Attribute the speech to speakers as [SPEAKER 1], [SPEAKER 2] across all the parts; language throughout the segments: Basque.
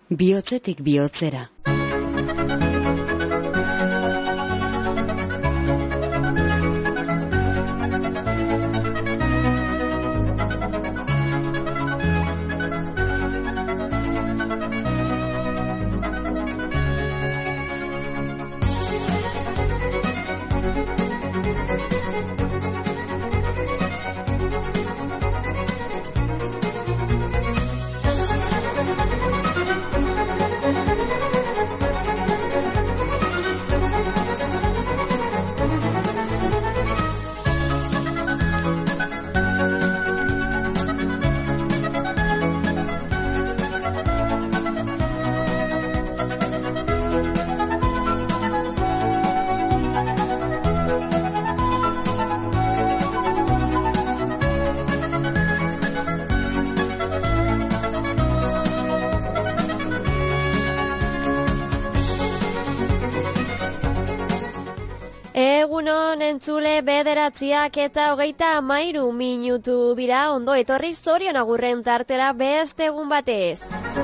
[SPEAKER 1] Bihotzetik bihotzera.
[SPEAKER 2] Egunon entzule 9:23 dira, ondo etorri Zorion Agurren tartera beste egun batez.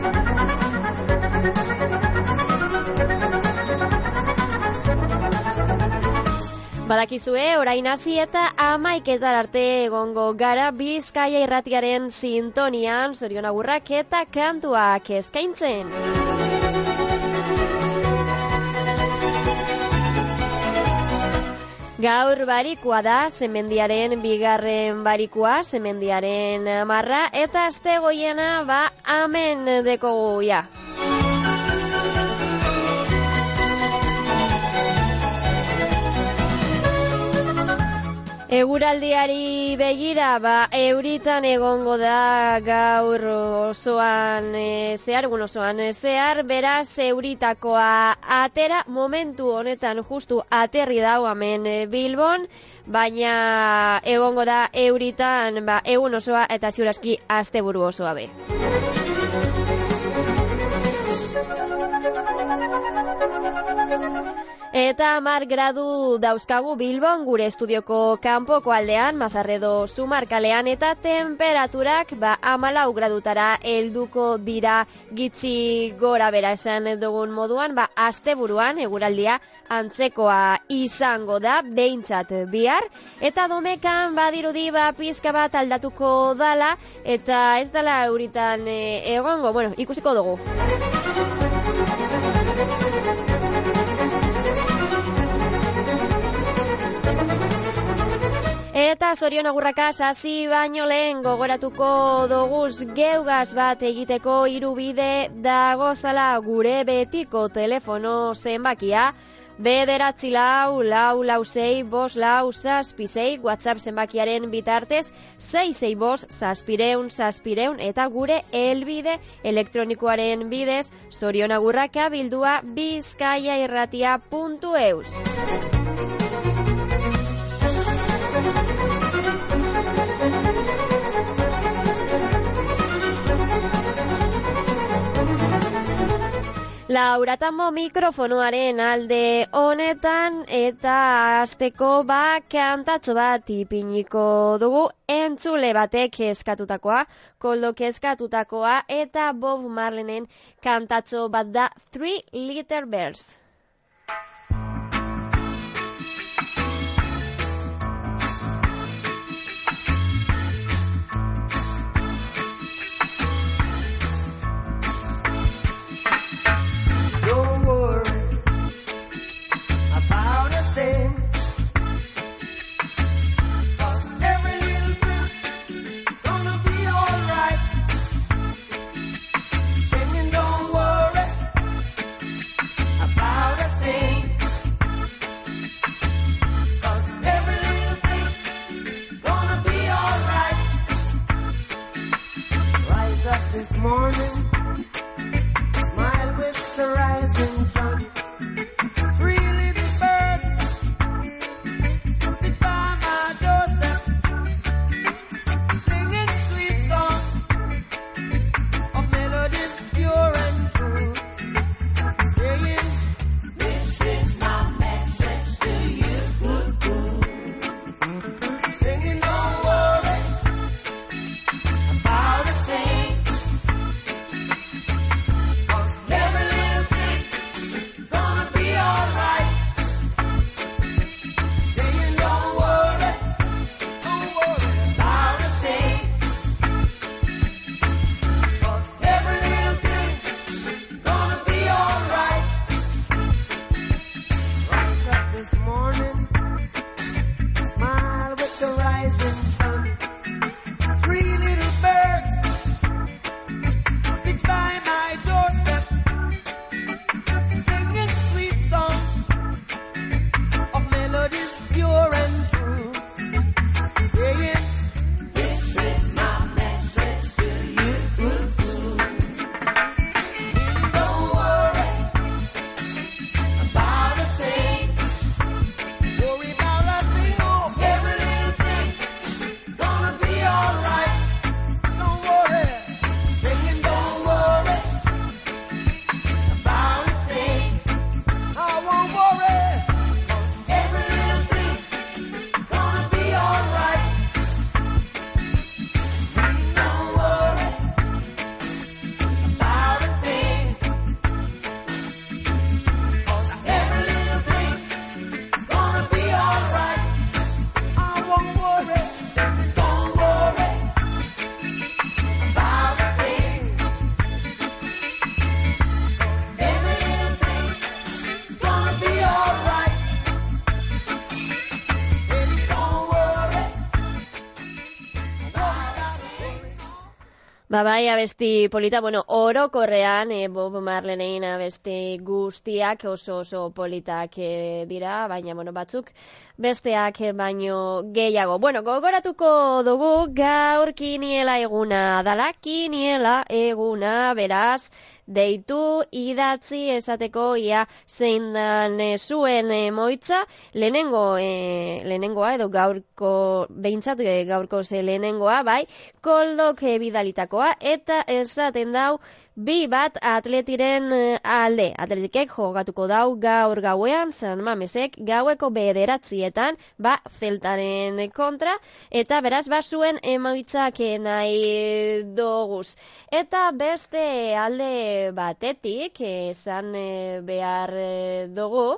[SPEAKER 2] Badakizue, orain hasi eta 11 arte egongo gara Bizkaia irratiaren sintonian Zorion Agurrak eta kantuak eskaintzen. Gaur barikua da, Semendiaren 2. barikua, Semendiaren 10, eta astegoiena amen dekogu ja. Eguraldiari begira, euritan egongo da gaur osoan zehar, beraz euritakoa atera, momentu honetan justu aterri dau hemen Bilbon, baina egongo da euritan egun osoa eta ziurazki asteburu osoa be. Eta 10 gradu dauzkagu Bilbon, gure estudioko kanpoko aldean, Mazarredo Zumarkalean, eta temperaturak 14 gradutara helduko dira gitzi gora bera esan dugun moduan, asteburuan eguraldia antzekoa izango da, behintzat bihar, eta Domekan badirudi pizka bat aldatuko dala, eta ez dala euritan egongo, ikusiko dugu. Eta Zorion Agurrakaz hasi baino lehen gogoratuko doguz geugaz bat egiteko 3 bide dagozala gure betiko telefono zenbakia 944-446-546 WhatsApp zenbakiaren bitartez 665-600 eta gure helbide elektronikoaren bidez zorionagurraka@bizkaiairratia.eus. Laura Tambo mikrofonoaren alde honetan eta hasteko kantatxo bat ipiniko dugu entzule batek eskatutakoa, Koldok eskatutakoa eta Bob Marlenen kantatxo bat da 3 Little Birds.
[SPEAKER 3] About
[SPEAKER 2] Bai, abesti polita, bueno, orokorrean Bob Marleyen abesti guztiak oso politak dira, baina, bueno, batzuk besteak baino gehiago. Bueno, gogoratuko dugu gaur kiniela eguna dala, kiniela eguna, beraz, deitu, idatzi, esateko ia zein dan zuen moitza, lehenengoa edo gaurko, behintzat gaurko lehenengoa, bai, koldok bidalitakoa, eta esaten dau, 2-1 Atletiren alde. Atletikek jogatuko dau gaur gauean, San Mamesek gaueko 9:00 Zeltaren kontra, eta beraz zuen emaitzak nahi doguz. Eta beste alde batetik, esan behar dugu,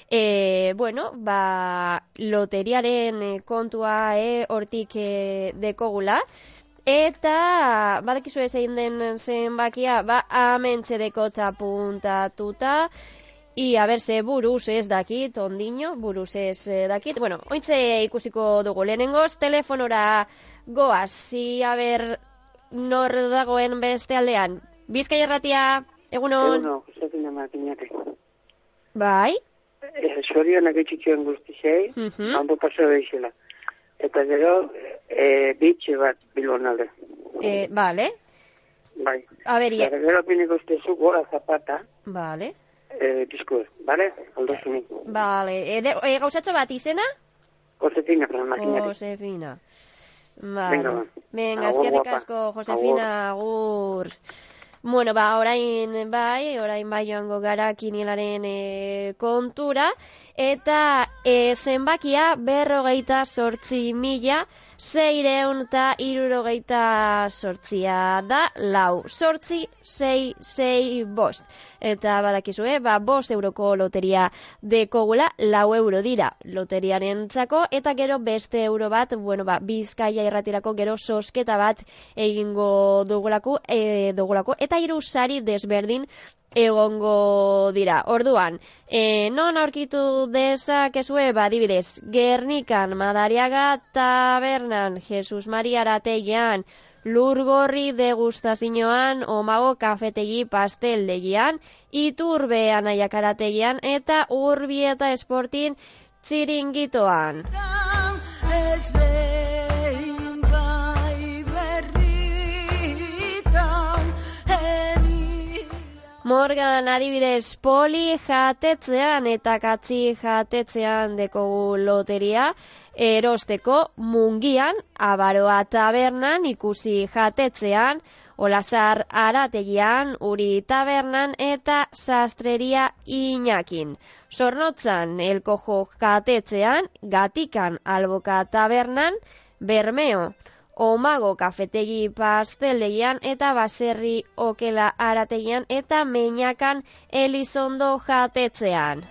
[SPEAKER 2] loteriaren kontua hortik dekogula, eta badakizu zein den zenbakia, amentxedeko apuntatuta, a ber, ze buruz ez dakit, ondino, buruz ez dakit. Bueno, ointze ikusiko dugu lehenengoz, telefonora goaz, a ber, nor dagoen beste aldean. Bizkai Irratia, egunon?
[SPEAKER 3] Egunon, Josefina Martinate.
[SPEAKER 2] Bai?
[SPEAKER 3] Zorionak etxikioen guztizei, ondo paseo deixela. Eta gero, bitxe bat Bilbon alde.
[SPEAKER 2] Vale.
[SPEAKER 3] Bai.
[SPEAKER 2] A ver,
[SPEAKER 3] eta gero piniko ustezu gora Zapata.
[SPEAKER 2] Vale.
[SPEAKER 3] Diskur, bale? Aldo zunik.
[SPEAKER 2] Vale. Gauzatxo bat izena?
[SPEAKER 3] Josefina, Martinate.
[SPEAKER 2] Josefina. Vale. Venga,
[SPEAKER 3] eskerrik
[SPEAKER 2] asko, Josefina, agur. Bueno, orain bai joango gara kinielaren kontura, eta zenbakia 58.668 da, 8-6-6-6-5. Eta badakizue, 5 euroko loteria dekogula, 4 euro dira loteriaren txako, eta gero beste euro bat, Bizkaia Irratirako gero sosketa bat egingo dugulako, eta 3 sari desberdin egongo dira. Orduan, non aurkitu dezakezue, adibidez, Gernikan, Madariaga tabernan, Jesus Maria Arategian, Lurgorri degustazioan, Omago kafetegi pasteldegian, Iturbe Anaiak Arategian, eta Urbieta Esportin txiringitoan. Morgan adibidez Poli jatetzean eta Katzi jatetzean dekogu loteria, erosteko Mungian, Abaroa tabernan, Ikusi jatetzean, Olazar Arategian, Uri tabernan eta Sastreria Iñakin. Zornotzan Elkojo jatetzean, Gatikan Alboka tabernan, Bermeo, Omago kafetegi pasteldegian eta Baserri Okela Arategian eta Meñakan Elizondo jatetzean.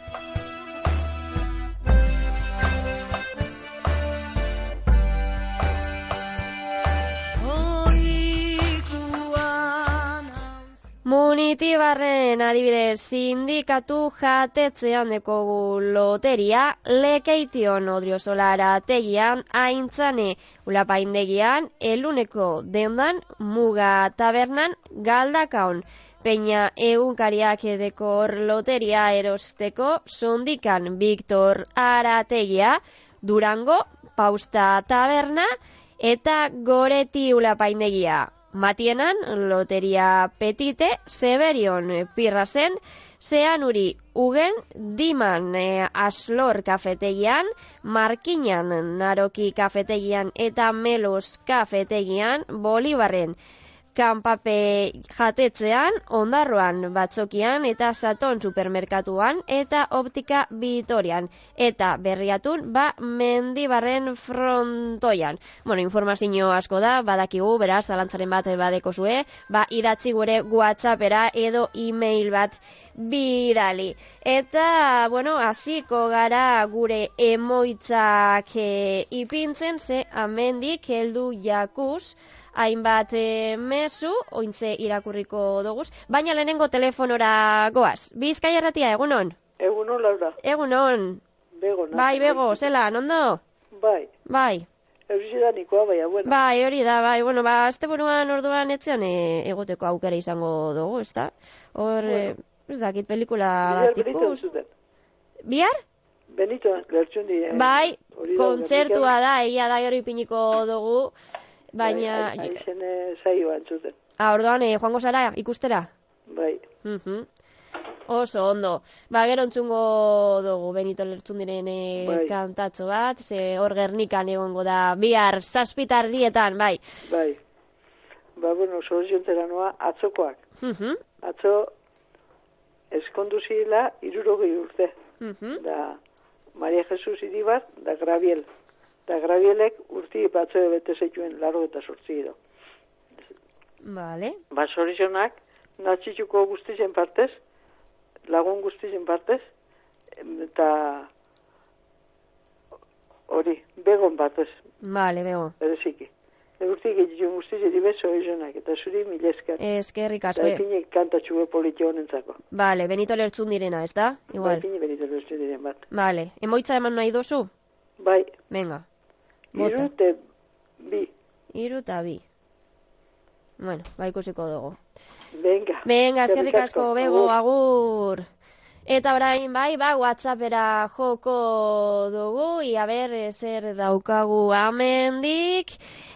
[SPEAKER 2] Munitibarren adibidez sindikatu jatetzean dekogu loteria, Lekeition Odriozola tegian, Aintzane Ulapaindegian, Eluneko dendan, Muga tabernan, Galdakaon, Peña egunkariak dekor loteria erosteko, Sondikan Victor Arategia, Durango, Pausta taberna, eta Goreti Ulapaindegia. Matienan, loteria Petite, Severion Pirrasen, Zeanuri Ugen, Diman Aslor kafetegian, Markinan Naroki kafetegian eta Melos kafetegian, Bolibarren Kanpape jatetzean, Ondarroan Batzokian eta Saton supermerkatuan eta Optika Vitorian eta Berriatun Mendibarren frontoian. Informazio asko da, badakigu, beraz, zalantzaren bat badekozue, idatzi gure WhatsAppera edo email bat bidali. Eta, hasiko gara gure emoitzak ipintzen, ze amendik heldu jakuz, hainbat mezu, ointze irakurriko doguz, baina lehenengo telefonora goaz. Bizkai Irratia, egunon?
[SPEAKER 3] Egunon, Laura.
[SPEAKER 2] Egunon.
[SPEAKER 3] Bego, no?
[SPEAKER 2] Bai, Bego, zelan, ondo?
[SPEAKER 3] Bai.
[SPEAKER 2] Bai.
[SPEAKER 4] Eusidanikoa, baina, bueno.
[SPEAKER 2] Bai, hori da, bai, bueno, asteburuan orduan etzean egoteko aukera izango dugu, ezta? Hor, ez dakit, pelikula bat ikus. Bihar?
[SPEAKER 4] Benito, lertxundi.
[SPEAKER 2] Bai, kontzertua da, egia da hori piniko dugu, baina...
[SPEAKER 4] Aizen saioa entzuten.
[SPEAKER 2] Orduan, joango zara ikustera?
[SPEAKER 4] Bai.
[SPEAKER 2] Oso, ondo. Gero entzungo dugu Benito Lertxundiren kantatxo bat, ze hor Gernikan egongo da, bihar 7:00 bai.
[SPEAKER 4] Bai. Bueno, soluziontera noa, atzokoak. Atzo, eskondu zila 60 urte. Da, Maria Jesus Iribar, da Graviel. Da Gravielek urti batzoe bete zeituen 88 edo.
[SPEAKER 2] Vale.
[SPEAKER 4] Soluzionak, natxitxuko guztizen partez, lagun guztizen partez, eta hori, begon batez.
[SPEAKER 2] Vale, begon.
[SPEAKER 4] Bereziki. Urtik egitxun guztizen dibezo ezonak, eta zuri mileskar.
[SPEAKER 2] Eskerrik asko.
[SPEAKER 4] Da epinek kantatxue politio honentzako.
[SPEAKER 2] Vale, Benito Lertxundirena, ez da? Igual.
[SPEAKER 4] Bai, Benito Lertxundiren bat.
[SPEAKER 2] Vale, emoitza eman nahi dozu?
[SPEAKER 4] Bai.
[SPEAKER 2] Venga.
[SPEAKER 4] 3-2.
[SPEAKER 2] 3-2. Bueno, ikusiko dugu.
[SPEAKER 4] Venga,
[SPEAKER 2] eskerrik asko, bego, agur. Eta orain, WhatsAppera joko dugu, ia ber, zer daukagu amendik.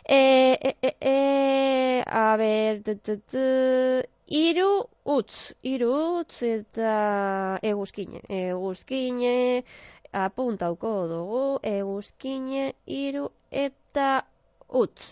[SPEAKER 2] A ber, 3 utz, eta eguzkine, apuntauko dugu, eguzkine, 3 eta utz.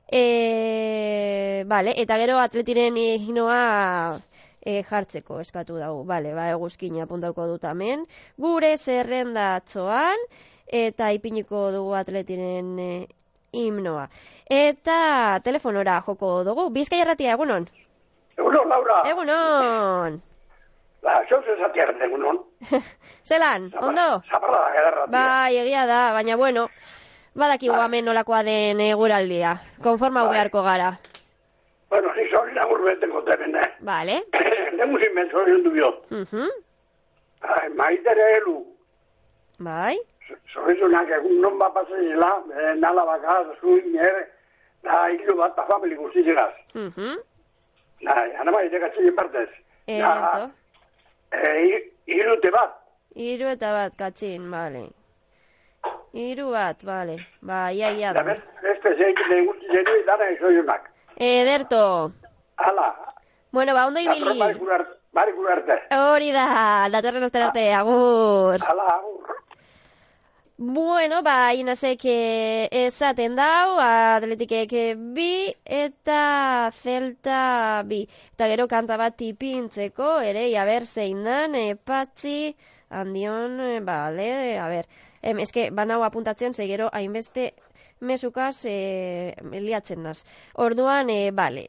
[SPEAKER 2] Vale, eta gero atletiren hinoa jartzeko eskatu dugu. Vale, eguzkina apuntauko dut hemen. Gure zerrendatzoan eta ipiniko dugu atletiren himnoa. Eta telefonora joko dugu. Bizkai Erratia, egunon?
[SPEAKER 5] Egunon, Laura.
[SPEAKER 2] Egunon.
[SPEAKER 5] Zauz esatiaren egunon.
[SPEAKER 2] Zelan, ondo?
[SPEAKER 5] Zaparra da, Erratia.
[SPEAKER 2] Bai, egia da, baina bueno... Badakigu hemen nolakoa den eguraldia. Konforma beharko gara.
[SPEAKER 5] Bueno, ni zori nagur beten goten,
[SPEAKER 2] Vale.
[SPEAKER 5] Nemusin ben zori hundu bio. Maitere elu.
[SPEAKER 2] Bai.
[SPEAKER 5] Zori zunak egun non bat pasazela, nala bakaz, zuin, da hilu bat da famili guztizegaz. Ana maite katzilin partez.
[SPEAKER 2] Ento.
[SPEAKER 5] Irute bat.
[SPEAKER 2] Iru eta bat katzin, bale. 3 bat, bale. Ia da.
[SPEAKER 5] Beste zeikile guztizenu dara ezoionak.
[SPEAKER 2] Ederto.
[SPEAKER 5] Hala.
[SPEAKER 2] Bueno, ondo ibili.
[SPEAKER 5] Bari arte.
[SPEAKER 2] Hori da, datorren azten arte, agur.
[SPEAKER 5] Hala, agur.
[SPEAKER 2] Bueno, Inasek esaten dau, Atletikek 2 eta Celta 2. Eta gero kanta bat tipintzeko, ere, ber zein dan, Patzi, handion, bale, eske banau apuntatzen, gero hainbeste mesukaz liatzen naz. Orduan, bale,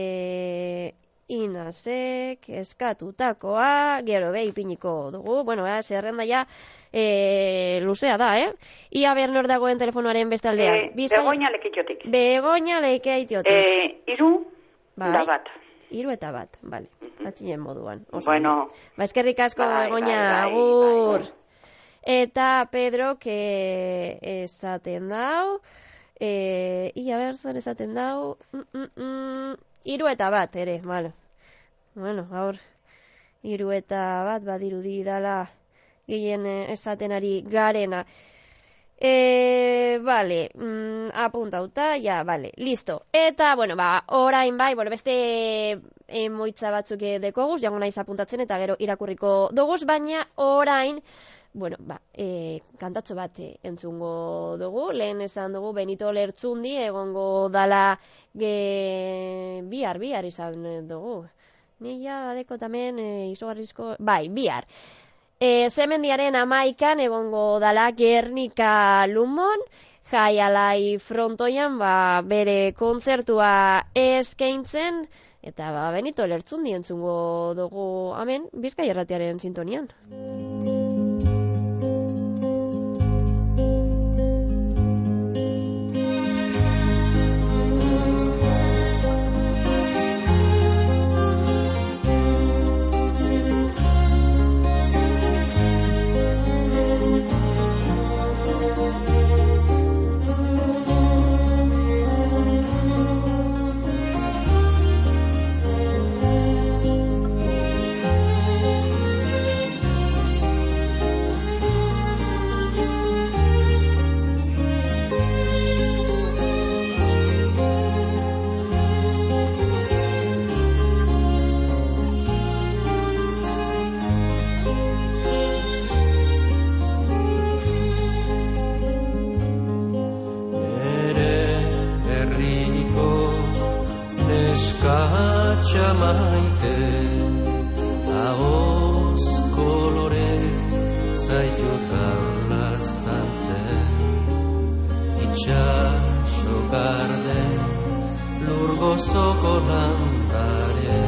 [SPEAKER 2] Inasek eskatutakoa, gero ipiniko dugu, bueno, zerrenda ja luzea da, Ia ber nor dagoen telefonoaren bestaldean.
[SPEAKER 6] Begoña Lekeitiotik.
[SPEAKER 2] Begoña Lekeitiotik.
[SPEAKER 6] 3 da bat.
[SPEAKER 2] 3 eta bat, bale, atzinen moduan.
[SPEAKER 6] Bueno.
[SPEAKER 2] Eskerrik asko, Begoña, agur. Eta Pedro, esaten dau, ia berzan esaten dau, 3 eta bat, ere, bale. Bueno, gaur, 3 eta bat, badirudi dala, gehien esaten ari garena. Vale, apuntauta, ja, vale, listo. Eta, bueno, orain beste emoitza batzuk dekoguz, jango naiz apuntatzen eta gero irakurriko doguz, baina orain, bueno, kantatxo bat entzungo dugu, lehen esan dugu Benito Lertxundi egongo dala bihar izan dugu. Nila badeko tamen izugarrizko, bihar. Zemendiaren 11an egongo dala Gernika Lumon, jaialai frontoian bere kontzertua eskaintzen, eta Benito Lertxundi entzungo dugu hemen Bizkai Erratiaren sintonian.
[SPEAKER 7] martxa maite, ahoz kolorez zaitutan laztantzen, itxaso garden lur gozoko landare,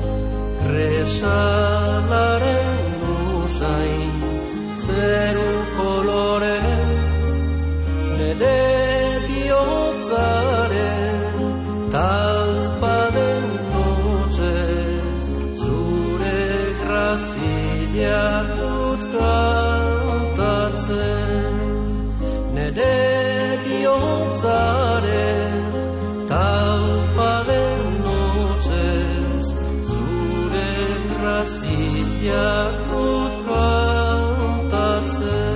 [SPEAKER 7] kresalaren usain zeru kolore, nire bihotzaren talpa den notzez, zure grazia dut kantatzen, nire bihotzaren talpa den notzez, zure grazia dut kantatzen.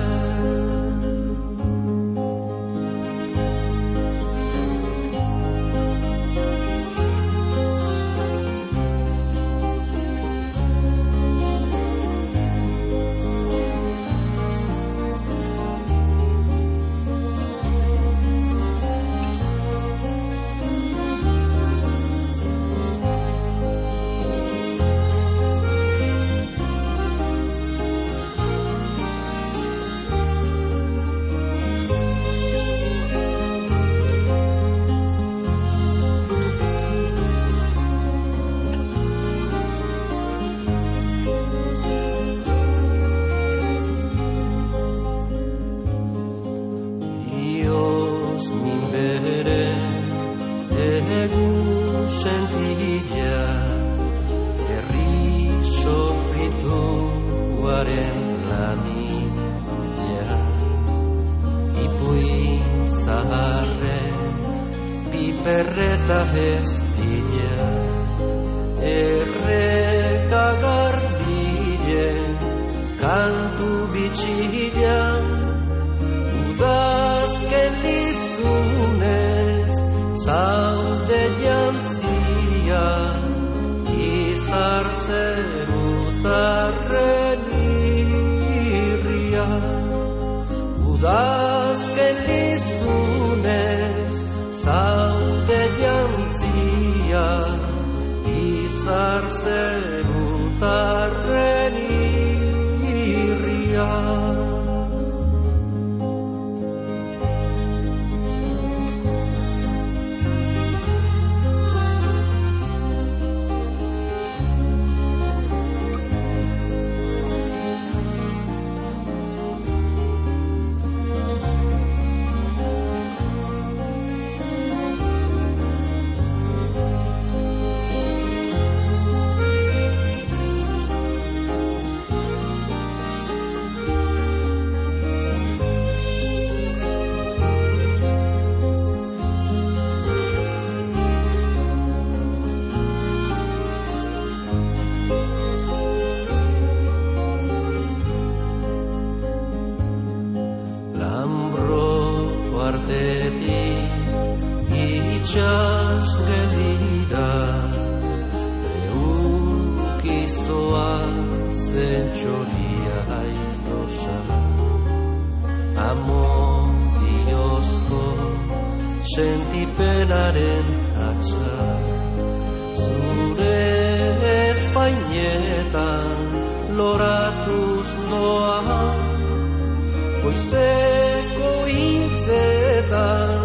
[SPEAKER 7] Perreta bestia, erreka garbien, kantu bitxian, udazken lizunez, zaude jantzia, izar zerutarren irria, udazken lizunez, zaude jantzia, izar zerutarren irria. Itxas gelira, eunkizoa zentxoria ailosa, amodiozko sentipenaren atxa, zure espainetan loratuz noa, goizeko intzetan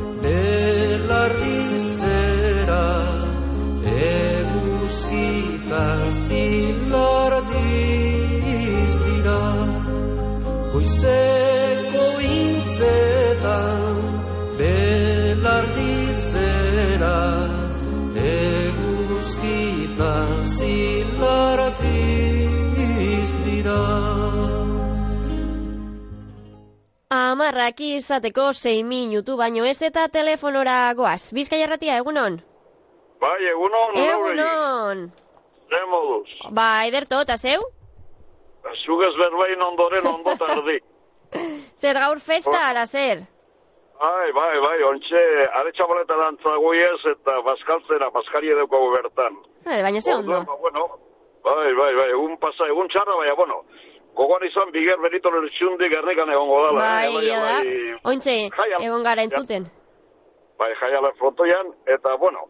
[SPEAKER 7] belardizera, eguzkita zilardiz dira, goizeko intzetan belardizera, eguzkita zilardiz dira.
[SPEAKER 2] Amarrak izateko 6 minutu baino ez eta telefonora goaz. Bizkaia Irratia, egunon?
[SPEAKER 8] Bai, egunon.
[SPEAKER 2] Egunon.
[SPEAKER 8] Ze moduz?
[SPEAKER 2] Ba, ederto, eta zeu?
[SPEAKER 8] Zugez berbain ondoren ondo tardi.
[SPEAKER 2] Zer gaur festa, ara zer?
[SPEAKER 8] Bai, ontxe, aretxabaleta dantzagoiez eta bazkaltzera, bazkari eduko bertan.
[SPEAKER 2] Baina ze ondo?
[SPEAKER 8] Bai, egun txarra, baina, gogoan izan Biger Benito Lertxundi Gernikan egongo dala.
[SPEAKER 2] Bai, ointxe, egon gara entzuten.
[SPEAKER 8] Bai, jaiala frontoian, eta,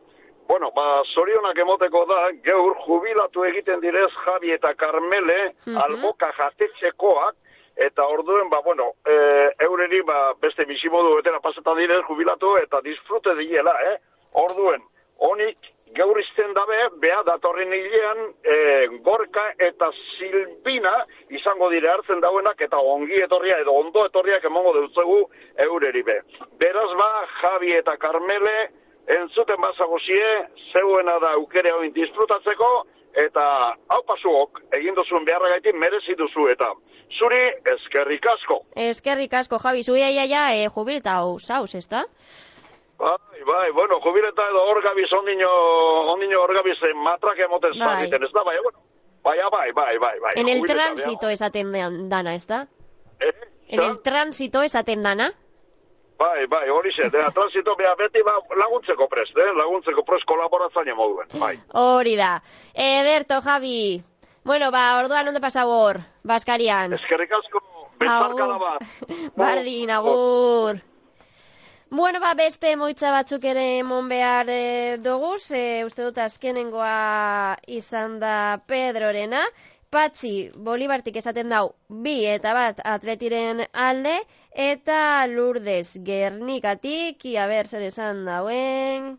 [SPEAKER 8] bueno, zorionak emoteko da, geur jubilatu egiten direz Javi eta Karmele, alboka jatetxekoak, eta orduen, bueno, eureri, beste bizimodu betera pasetan direz jubilatu, eta disfrute diela, Orduen, honik gaur izten dabe, beha datorren hilean, Gorka eta Silvina izango dire hartzen dauenak, eta ongi etorria edo ondo etorriak emongo deutzegu eureri be. Beraz Javi eta Karmele, entzuten bazagozie, zeuena da aukere hori disfrutatzeko, eta hau pasuok, egin duzuen beharra gaitin merezi duzu eta. Zuri, eskerrik asko.
[SPEAKER 2] Eskerrik asko, Javi, zui jubilta hau zauz, ez da?
[SPEAKER 8] Bai, bueno, jubileta edo orgabiz, ondino orgabiz matrak emoten zarriten, ez da, bai.
[SPEAKER 2] En el tránsito esaten dana, ez da? En el tránsito esaten dana?
[SPEAKER 8] Bai, hori ze, transito beha beti laguntzeko prest, laguntzeko prest kolaboratzaile moduen, bai.
[SPEAKER 2] Hori da. Ederto, Javi. Bueno, orduan onde pasau hor, Baskarian.
[SPEAKER 8] Eskerrik asko, bezarkada bat.
[SPEAKER 2] Bardin, agur. Bueno, beste moitza batzuk ere emon behar doguz, uste dut azkenengoa izan da Pedrorena. Patxi, Bolibartik esaten dau, 2 eta 1 Atletiren alde, eta Lourdes Gernikatik, zer esan dauen,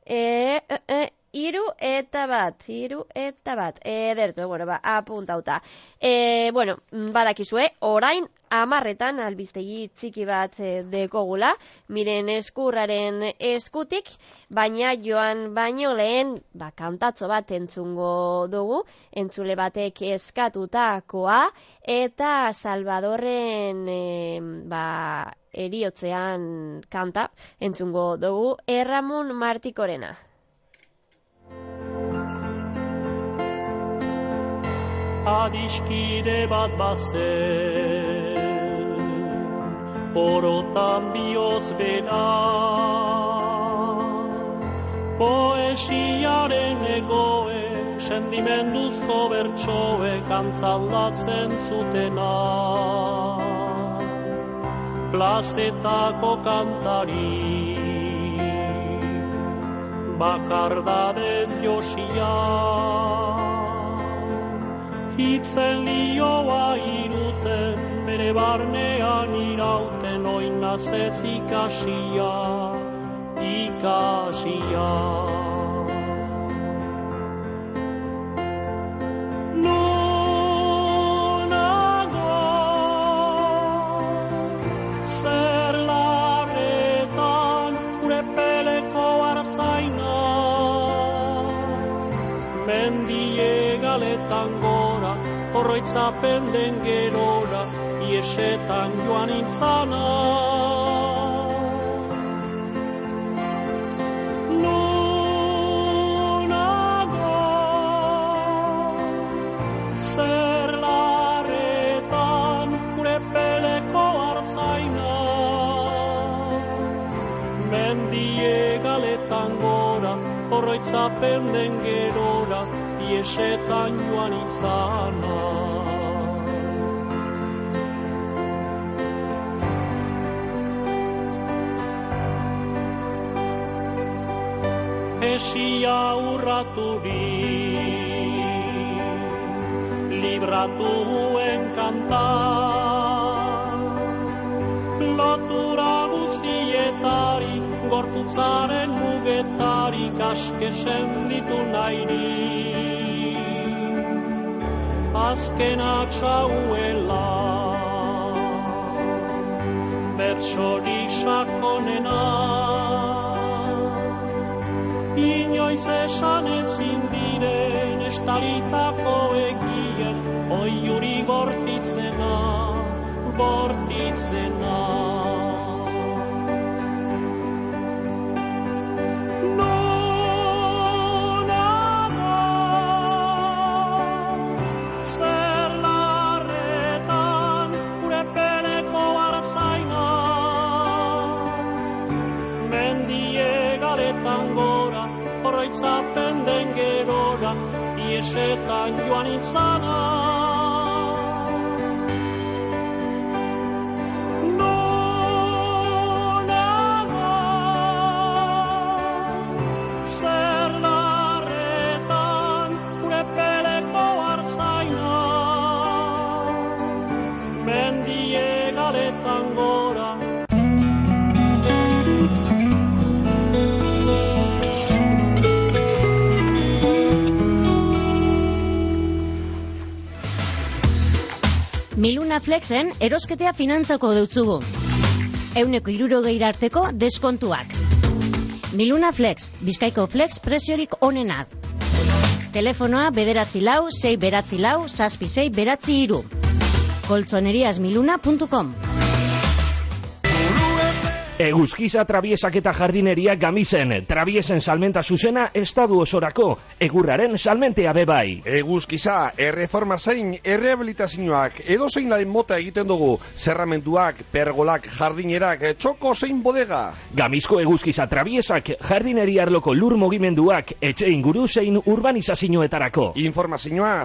[SPEAKER 2] 3 eta 1, ederto, apuntauta. Badakizue, orain 10 albistegi txiki bat dekogula, miren eskurraren eskutik, baina joan baino lehen, kantatxo bat entzungo dugu, entzule batek eskatutakoa, eta Salvadorren eriotzean kanta entzungo dugu, Erramun Martikorena.
[SPEAKER 7] Adiskide bat bazen, orotan bihotz bera, poesiaren egoe, sentimenduzko bertsoek antzaldatzen zutena. Plazetako kantari, bakardadez josia, hitzen lioa iruten, bere barnean irauten, oinazez ikasia. Nunago, zer larretan, gure peleko artzaina, mendie galetan gora, horroitzapen den gerora, iesetan joan intzana. Nunago, zer larretan, gure peleko artzaina, mendie galetan gora, horroitzapen den gerora, iesetan joan izana. Esia urraturik, libratuen kanta, lotura guzietarik, gorputzaren mugetarik askesen ditu nahirik. Azkenak sauela, bertsorik sakonena, inoiz esan ezin diren estalitako egien, oiuri bortitzena. Nunago, zer larretan, gure peleko artzaina, mendie galetan gora, horroitzapen den gerora, iesetan joan intzana. Nunago, zer mendie galetan gora.
[SPEAKER 9] Miluna Flexen erosketea finantzako deutzugu. 160 arteko deskontuak. Miluna Flex, Bizkaiko Flex preziorik onena. Telefonoa 946 koltzoneriasmiluna.com.
[SPEAKER 10] Eguzkiza Trabiesak eta Jardineria Gamisen. Trabiesen salmenta zuzena estadu osorako. Egurraren salmentea bebai.
[SPEAKER 11] Eguzkiza, erreforma zein, errehabilitazioak, edo zein laren mota egiten dugu. Zerramentuak, pergolak, jardinerak, txoko zein bodega.
[SPEAKER 10] Gamizko Eguzkiza Trabiesak, Jardineria arloko lur mugimenduak, etxe inguru zein urbanizazioetarako.
[SPEAKER 11] Informazioa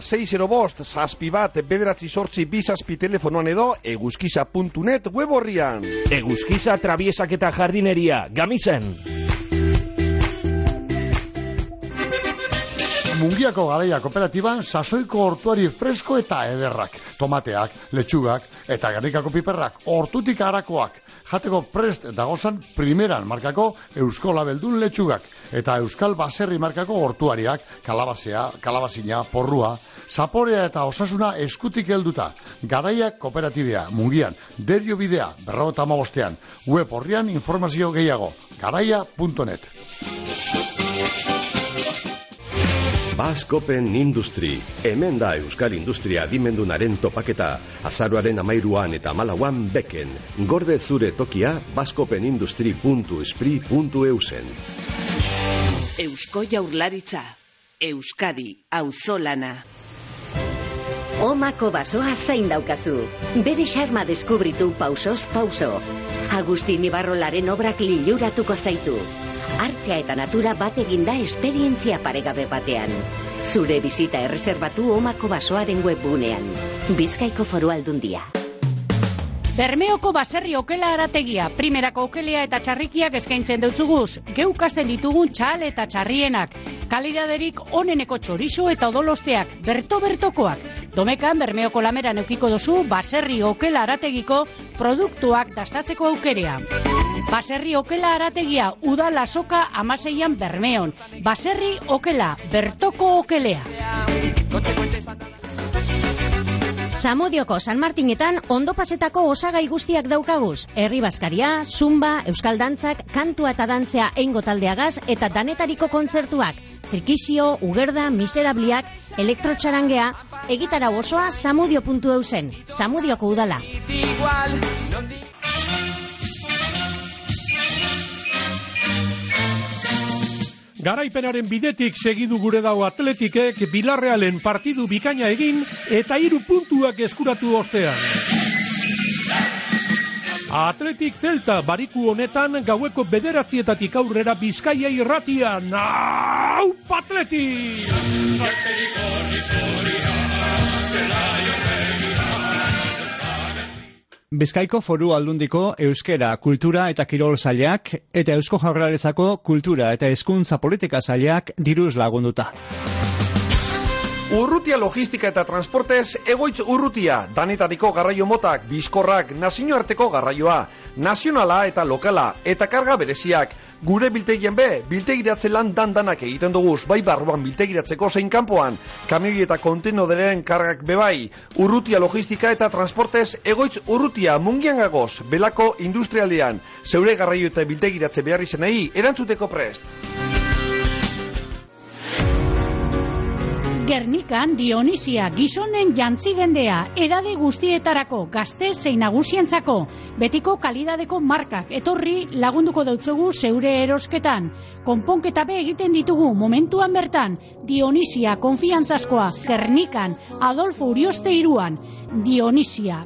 [SPEAKER 11] 605-6 telefonoan edo eguzkiza.net web horrian.
[SPEAKER 10] Eguzkiza Trabiesak eta Jardineria, Gamisen.
[SPEAKER 12] Mungiako Garaia Kooperatiban sasoiko hortuari fresko eta ederrak. Tomateak, letxugak eta Gernikako piperrak, hortutik harakoak. Jateko prest dagozan primeran markako Eusko Labeldun letxugak. Eta Euskal Baserri markako hortuariak, kalabazina, porrua, zaporea eta osasuna eskutik helduta. Garaia Kooperatibea, Mungian, Derio Bidea, 55ean. Web horrian informazio gehiago. Garaia.net.
[SPEAKER 13] Baskopen Industri. Hemen da Euskal Industria adimendunaren topaketa. Azaroaren 13 eta 14 beken. Gorde zure tokia baskopenindustri.espri.eusen.
[SPEAKER 14] Eusko Jaurlaritza. Euskadi auzolana.
[SPEAKER 15] Omako basoa zain daukazu. Bere xarma deskubritu pausoz pauso. Agustin Ibarrolaren obrak liluratuko zaitu. Artea eta natura bat eginda esperientzia paregabe batean. Zure bizita erreserbatu Omako basoaren webgunean. Bizkaiko Foru Aldundia.
[SPEAKER 16] Bermeoko baserri okela arategia, primerako okelea eta txarrikiak eskaintzen deutzuguz. Geukasten ditugun txal eta txarrienak. Kalidaderik oneneko txorizo eta odolosteak, bertokoak. Domekan Bermeoko lameran eukiko dozu baserri okela arategiko produktuak dastatzeko aukerea. Baserri okela arategia, udala soka 16an Bermeon. Baserri okela, bertoko okelea.
[SPEAKER 9] Zamudioko San Martinetan ondopasetako osagai guztiak daukaguz. Herri baskaria, zumba, euskal dantzak, kantua eta dantzea eingo taldeagaz eta danetariko kontzertuak. Trikizio, ugerda, miserabliak, elektrotxarangea, egitarau osoa zamudio.eusen. Zamudioko udala.
[SPEAKER 17] Garaipenaren bidetik segidu gure dago Atletikek Bilarrealen partidu bikaina egin eta 3 puntuak eskuratu ostean. Atletik Celta bariku honetan gaueko 9:00 aurrera Bizkaia irratian. Aupa Atletik!
[SPEAKER 18] Bizkaiko Foru Aldundiko Euskera, Kultura eta Kirol Sailak eta Eusko Jaurlaritzako Kultura eta Hezkuntza Politika Sailak diruz lagunduta.
[SPEAKER 11] Urrutia logistika eta transportez egoitz urrutia, danetariko garraio motak, bizkorrak, nazioarteko garraioa, nazionala eta lokala, eta karga bereziak. Gure biltegien biltegiratze lan danak egiten duguz, bai barruan biltegiratzeko zein kanpoan, kamioi eta kontenoderen kargak bebai. Urrutia logistika eta transportez egoitz urrutia, Mungian gagoz, Belako industrialdean, zeure garraio eta biltegiratze behar izenei, erantzuteko prest.
[SPEAKER 16] Gernikan Dionisia, gizonen jantzidendea, edade guztietarako, gazte zein nagusientzako, betiko kalidadeko markak, etorri lagunduko dautzugu zeure erosketan. Konponketa be egiten ditugu momentuan bertan, Dionisia, konfiantzazkoa, Gernikan, Adolfo Urioste 3an, Dionisia.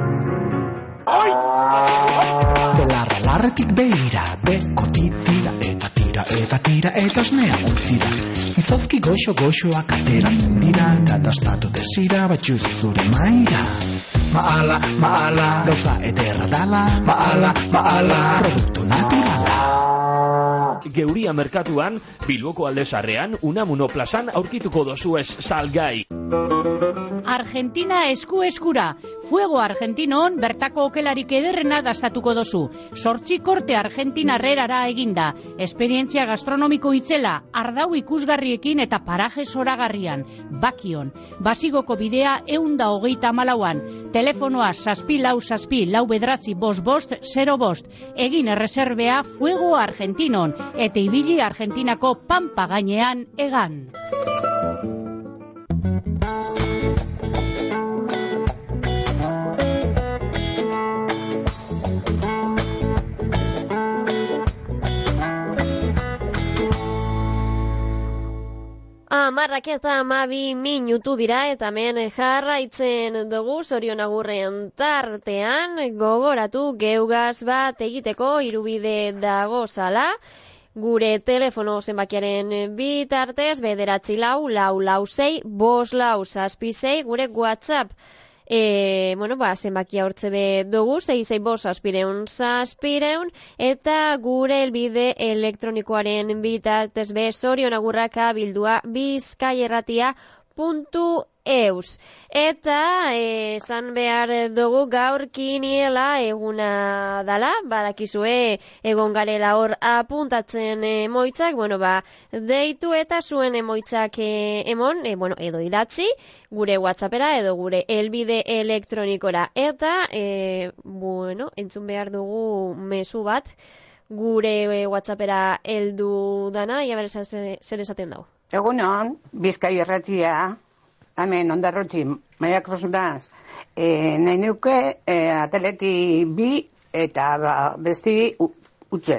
[SPEAKER 19] Belarra larretik behira, beko titira eta osnea ontzira. Izozki goxoak ateratzen dira, gadastatu desira, batxuz zure maira. Maala, gauza ederra dala, maala, produktu naturala.
[SPEAKER 10] Geuria merkatuan, Bilboko Alde Sarrean, Unamuno plazan aurkituko dozuez salgai.
[SPEAKER 16] Argentina esku-eskura. Fuego Argentinon bertako okelarik ederrena dastatuko dozu. 8 korte argentinarrerara eginda. Esperientzia gastronomiko itzela, ardau ikusgarriekin eta paraje zoragarrian. Bakion. Basigoko bidea 124an. Telefonoa 6464645 Egin erreserbea Fuego Argentinon. Eta ibili Argentinako pampa gainean egan.
[SPEAKER 2] Amarrak eta 12 minutu dira eta hemen jarraitzen dugu Zorion Agurren tartean, gogoratu geugaz bat egiteko irubide dagozala. Gure telefono zenbakiaren bitartez 944665566 gure WhatsApp zenbakia hortze dugu 665 eta gure elbide elektronikoaren bitartez zorionagurrak@bildua bizkaierratia.eus. Eta esan behar dugu gaur kiniela eguna dala, badakizue egon garela hor apuntatzen emoitzak, deitu eta zuen emoitzak emon, edo idatzi, gure WhatsAppera edo gure elbide elektronikora. Eta, entzun behar dugu mezu bat, gure WhatsAppera heldu dana, ia zer esaten dago.
[SPEAKER 20] Egunon, Bizkaierratia, hemen Ondarrotxi, Maria Cruz Naz, nahi nuke atleti bi eta besti utxe.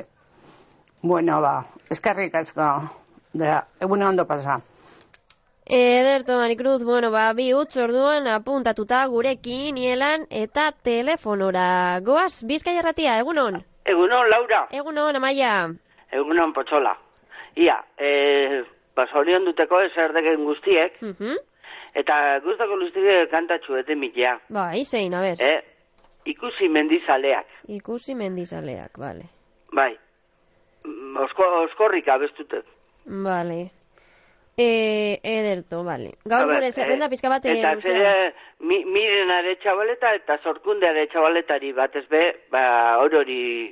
[SPEAKER 20] Eskerrik asko, egunon ondo pasa.
[SPEAKER 2] Ederto, Maricruz, bi utz orduan apuntatuta gurekin nielan eta telefonora. Goaz, Bizkaierratia, egunon?
[SPEAKER 21] Egunon, Laura.
[SPEAKER 2] Egunon, Amaia.
[SPEAKER 21] Egunon, Potxola. Ia, Zorion duteko eserdeken guztiek, eta guztako guztiek kantatxu eten mitea.
[SPEAKER 2] Bai, zein, a ber.
[SPEAKER 21] Ikusi mendizaleak.
[SPEAKER 2] Ikusi mendizaleak, bale.
[SPEAKER 21] Bai, oskorrik abestutek.
[SPEAKER 2] Bale. Ederto, bale. Gaur gure zerrenda pizka bat
[SPEAKER 21] eta zere miren aretxabaleta eta zorkunde aretxabaletari batez be, aurori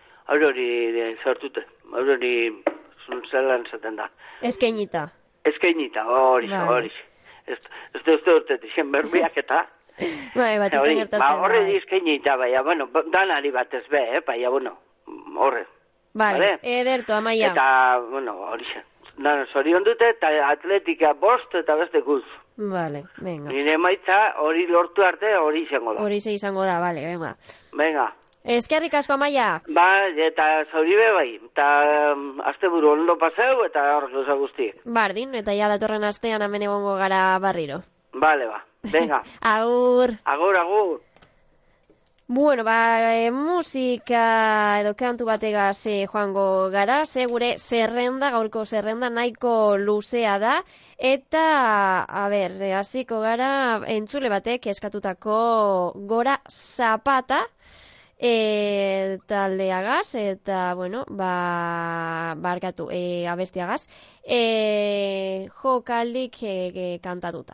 [SPEAKER 21] sortute, aurori zelan zaten da.
[SPEAKER 2] Eskainita,
[SPEAKER 21] hori. Ez uste urtet, izen berbiak eta...
[SPEAKER 2] Batikan gertatzen.
[SPEAKER 21] Horre eskainita, danari batez be, horre.
[SPEAKER 2] Bale, ederto, Amaia.
[SPEAKER 21] Eta, hori zen. Zorion dute eta atletika 5 eta beste guz.
[SPEAKER 2] Vale, venga.
[SPEAKER 21] Nire maitza hori lortu arte hori izango da.
[SPEAKER 2] Hori izango da, vale, venga.
[SPEAKER 21] Venga.
[SPEAKER 2] Eskerrik asko, Amaia.
[SPEAKER 21] Eta zauribe bai. Eta asteburu ondo paseu eta hor gauza guzti.
[SPEAKER 2] Bardin, eta ja datorren astean hemen egongo gara barriro.
[SPEAKER 21] Vale, venga.
[SPEAKER 2] Agur.
[SPEAKER 21] Agur.
[SPEAKER 2] Musika edo kantu bategaz joango gara, gure gaurko zerrenda nahiko luzea da, eta, hasiko gara entzule batek eskatutako Gora Zapata taldeagaz, eta, barkatu, abestiagaz, jokaldik kantatuta.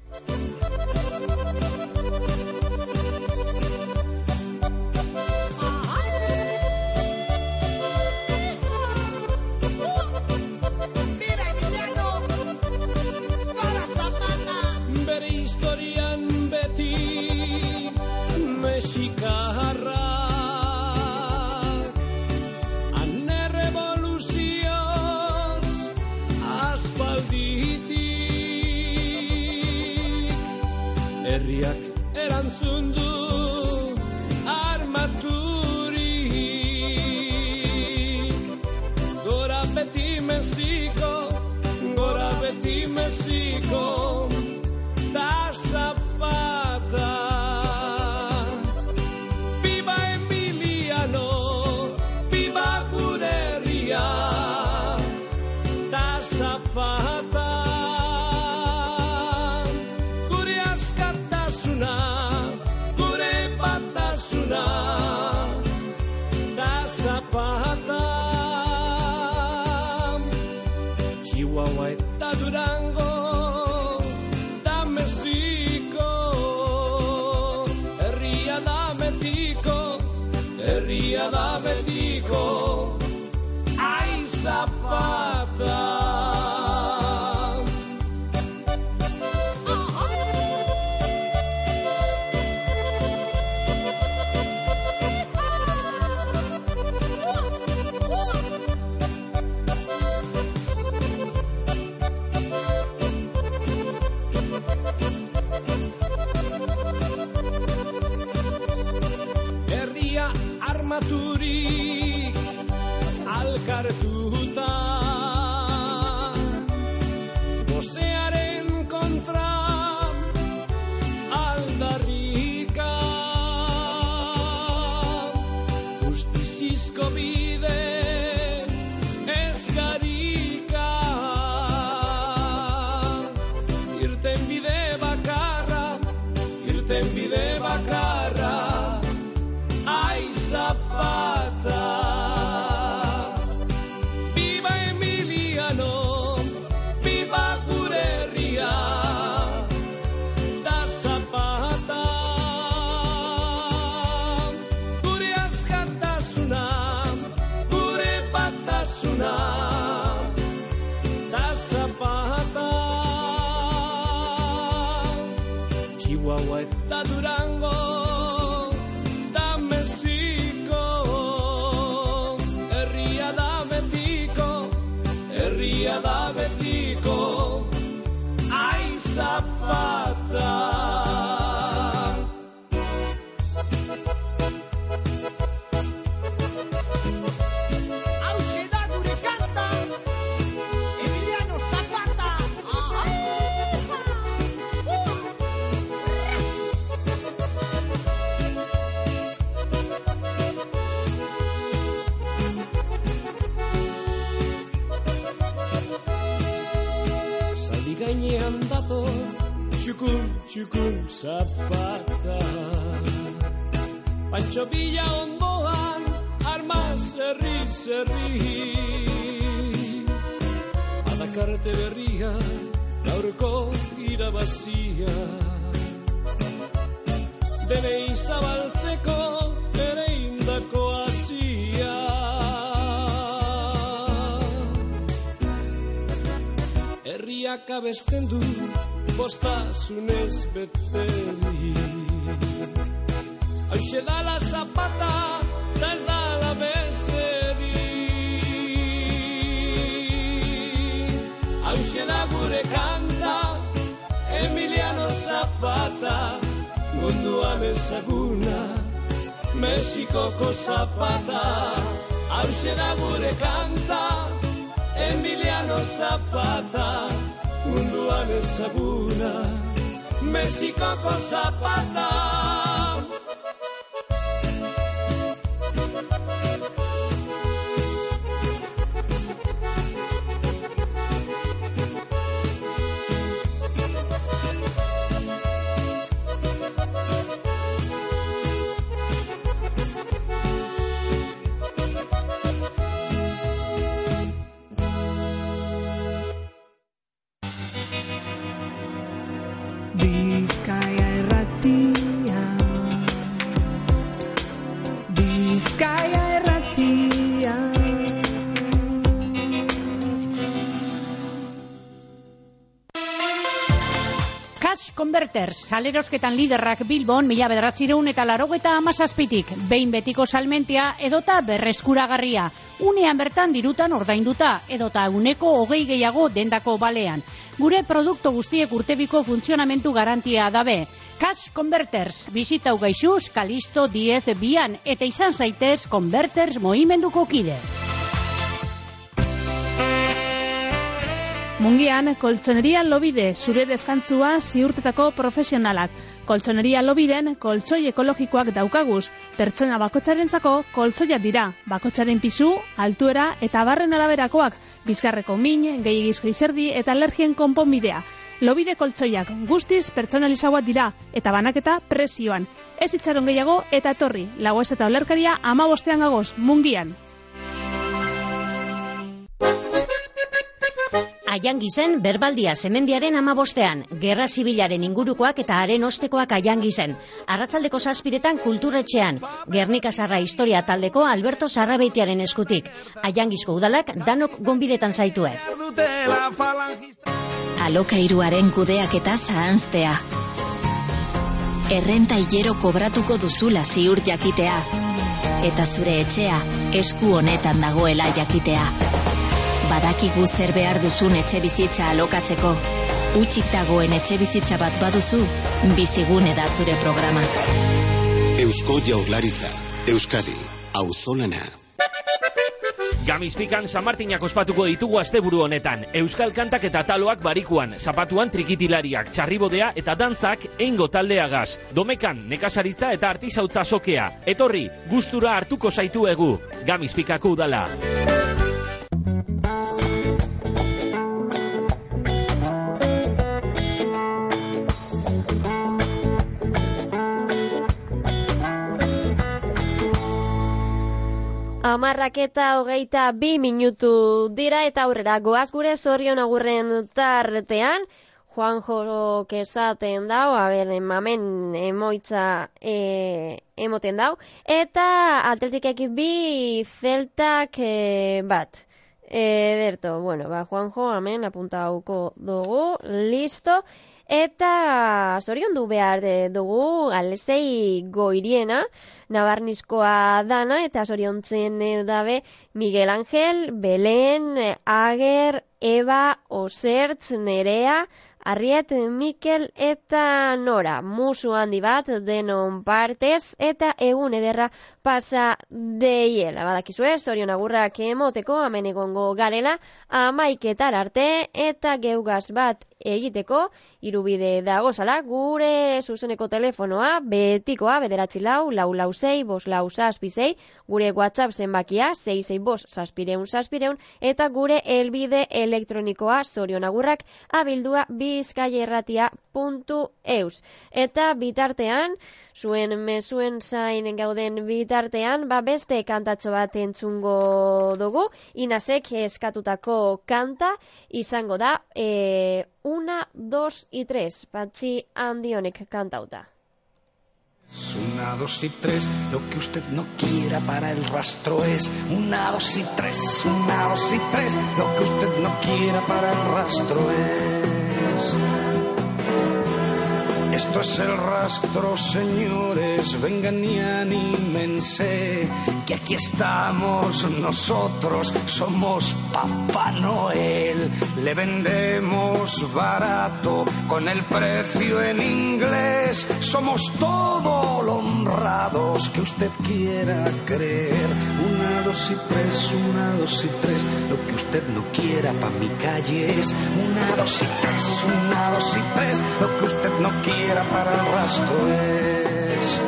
[SPEAKER 7] Historian beti mexikarrak ane revoluzioz aspalditik herriak erantzun du armaturik gora beti Mexiko Ta Zapata, viva Emiliano, viva gure herria, Ta Zapata, gure askatasuna, gure batasuna, Ta Zapata, Chihuahua eta Durango, herria da betiko, ai Zapata. Armaturik alkartuta gozearen kontra aldarrika justizizko bide ez garika irten bide bakarra ai Zapata. Viva Emiliano, viva gure herria, da Zapata. Gure askatasuna, gure batasuna, da Zapata. Chihuahua eta Durango, da betiko, ai Zapata. Hauxe da gure kanta, Emiliano Zapata. Gainean dato, txukun Zapata. Pantxo Villa ondoan, armaz herri. Adakarte berria, gaurko irabazia. Denei zabaltzeko, ere indako azia. Herriak abesten du, bostasunez beteri. Hauxe da la Zapata, da ez da la besteri. Hauxe da gure kanta, Emiliano Zapata, munduan ezaguna, Mexikoko Zapata. Hauxe da gure kanta, Emiliano Zapata, munduan ezaguna, Mexikoko Zapata.
[SPEAKER 1] Bizkaia erratia, Bizkaia erratia.
[SPEAKER 16] Cash Converters, salerosketan liderrak Bilbon 1987tik, behin betiko salmentia edota berreskuragarria. Unean bertan dirutan ordainduta, edota uneko 20 gehiago dendako balean. Gure produktu guztiek urtebiko funtzionamentu garantia dabe. Cash Converters, bizitau gaixuz, Kalisto 10 bian, eta izan zaitez Converters mohimenduko kide.
[SPEAKER 1] Mungian, Koltsoneria Lobide, zure deskantzua ziurtetako profesionalak. Koltsoneria Lobiden, koltsoi ekologikoak daukaguz. Pertsona bakotxarentzako koltsoiak dira. Bakotxaren pisu, altuera eta barren araberakoak. Bizkarreko min, gehiagizko izerdi eta alergien konponbidea. Lobide koltsoiak guztiz pertsonalizagoak dira eta banaketa presioan. Ez itxaron gehiago eta etorri. Lagoez eta olerkaria 15 gagoz, Mungian.
[SPEAKER 9] Aiangizen berbaldia Zemendiaren 15ean, Gerra Zibilaren ingurukoak eta haren ostekoak Aiangizen. Arratsaldeko 7:00 kulturetxean, Gernika Sarra Historia taldeko Alberto Sarrabeitiaren eskutik. Aiangizko udalak danok gonbidetan zaitue.
[SPEAKER 3] Alokairuaren kudeaketa zahanztea. Errenta hilero kobratuko duzula ziur jakitea. Eta zure etxea esku honetan dagoela jakitea. Badakigu zer behar duzun etxe bizitza alokatzeko. Utxik dagoen etxe bizitza bat baduzu, Bizigune da zure programa.
[SPEAKER 22] Eusko Jaurlaritza, Euskadi, auzolana.
[SPEAKER 10] Gamizpikan San Martinak ospatuko ditugu asteburu honetan. Euskal kantak eta taloak barikuan, zapatuan trikitilariak, txarribodea eta dantzak eingo taldeagaz. Domekan nekazaritza eta artisautza sokea. Etorri, gustura hartuko zaitu egu. Gamizpikako udala.
[SPEAKER 2] Amarrak eta 22 minutu dira eta aurrera goaz gure zorion agurren tartean. Juanjo kesaten dau, mamen emoitza emoten dau. Eta atletikek bi zeltak bat. Ederto, Juanjo, amen, apuntauko dugu, listo. Eta zorion du behar dugu Alesei Goiriena, Nabarnizkoa dana, eta zoriontzen dabe Miguel Ángel, Belen, Ager, Eba, Osertz, Nerea, Arriet, Mikel eta Nora. Musu handi bat denon partez eta egun ederra pasa deiela. Badakizue, zorion agurrak emoteko, hemen egongo garela, 11 arte eta geugaz bat egiteko, irubide dagozala, gure zuzeneko telefonoa, betikoa, 944-446-546, gure WhatsApp zenbakia, 665-600, eta gure elbide elektronikoa, zorionagurrak, abildua bizkaierratia.eus. Eta bitartean, zuen mesuen zain gauden bitartean, beste kantatxo bat entzungo dugu, Inasek eskatutako kanta, izango da, 1, 2 y 3, Patxi Handionek kantauta.
[SPEAKER 19] 1, 2 y 3, lo que usted no quiera para el rastro es 1, 2 y 3, 1, 2 y 3, lo que usted no quiera para el rastro es. Esto es el rastro, señores, vengan y anímense, que aquí estamos nosotros, somos Papá Noel, le vendemos barato con el precio en inglés, somos todo lo honrados que usted quiera creer. 1, 2 y 3, 1, 2 y 3, lo que usted no quiera pa' mi calle es 1, 2 y 3, 1, 2 y 3, lo que usted no quiera para el rastro es.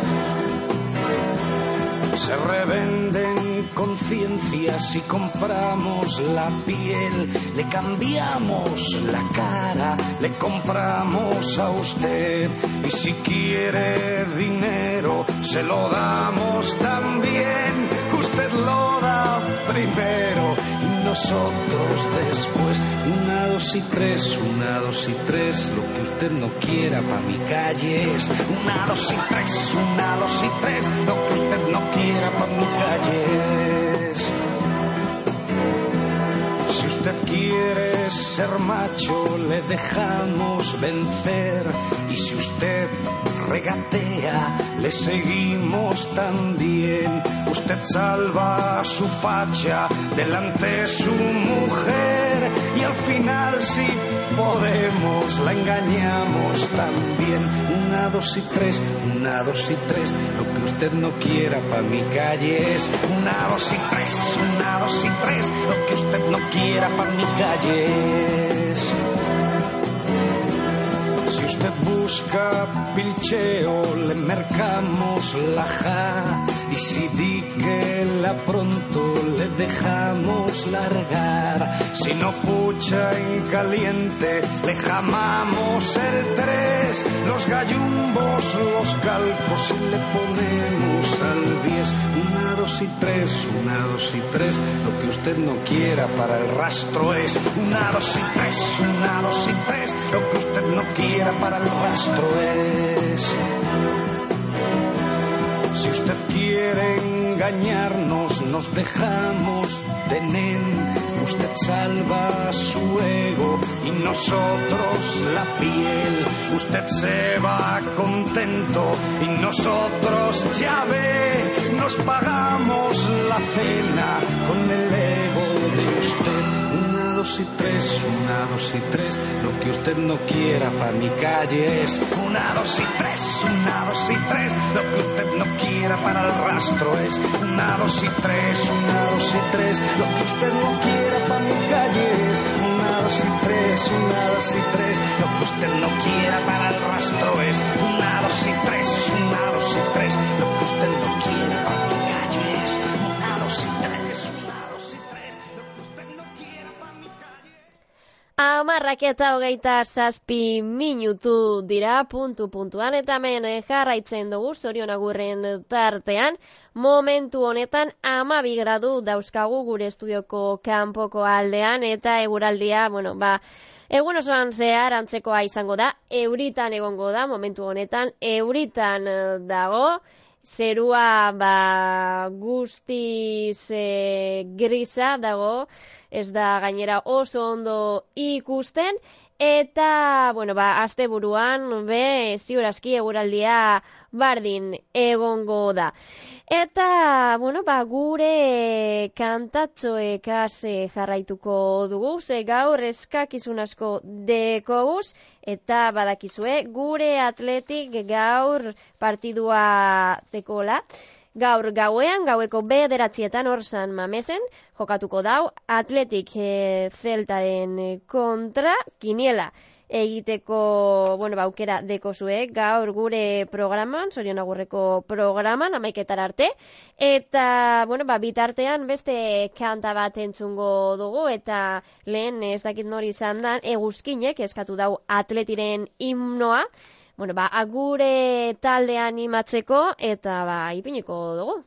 [SPEAKER 19] Se revenden conciencias y compramos la piel, le cambiamos la cara, le compramos a usted, y si quiere dinero se lo damos también, usted lo da primero y nosotros después. 1, 2 y 3, 1, 2 y 3, lo que usted no quiera pa' mi calle es 1, 2 y 3, 1, 2 y 3, lo que usted no quiera pa' mi calle es. Si usted quiere ser macho, le dejamos vencer. Y si usted regatea, le seguimos también. Usted salva a su facha delante su mujer. Y al final, si podemos, la engañamos también. 1, 2 y 3, 1, 2 y 3, lo que usted no quiera pa' mi calle es 1, 2 y 3, 1, 2 y 3, lo que usted no quiera pa' mi calle es. Si usted busca pilcheo, le mercamos la ja. Y si di que la pronto le dejamos largar, si no pucha en caliente le jamamos el 3, los gallumbos, los calcos y le ponemos al 10. 1, 2 y 3, 1, 2 y 3, lo que usted no quiera para el rastro es 1, 2 y 3, 1, 2 y 3, lo que usted no quiera para el rastro es. Si usted quiere engañarnos, nos dejamos de nen. Usted salva su ego y nosotros la piel. Usted se va contento y nosotros, ya ve, nos pagamos la cena con el ego de usted. 1, 2 y 3, 1, 2 y 3, lo que usted no quiera para mi calle es 1, 2 y 3, 1, 2 y 3, lo que usted no quiera para el rastro es 1, 2 y 3, 1, 2 y 3, lo que usted no quiera para mi calle es 1, 2 y 3, 1, 2 y 3, lo que usted no quiera para el rastro es 1, 2 y 3, 1, 2 y 3, lo que usted no quiera para mi calle es 1, 2 y 3, 1, 2 y 3, lo que usted no quiera para mi calle.
[SPEAKER 2] 10:27 minutu dira puntuan eta hemen jarraitzen dugu Zorion Agurren tartean. Momentu honetan 12 gradu dauzkagu gure estudioko kanpoko aldean eta eguraldia, egun osoan zehar antzekoa izango da, euritan egongo da, momentu honetan euritan dago, zerua guztiz grisa dago, ez da gainera oso ondo ikusten, eta, asteburuan ziur aski eguraldia bardin egongo da. Eta, gure kantatxoekaz jarraituko dugu, ze gaur eskakizun asko dekoguz, eta badakizue, gure atletik gaur partidua dekola. Gaur gauean, gaueko 9:00 hor San Mamesen, jokatuko dau Atletik Zeltaren kontra kiniela egiteko, aukera dekozue gaur gure programan, Zorion Agurreko programan, 11:00 arte, eta, bitartean beste kanta bat entzungo dugu, eta lehen ez dakit nori izan dan, Eguzkinek eskatu dau Atletiren himnoa, gure talde animatzeko eta ipiniko dugu.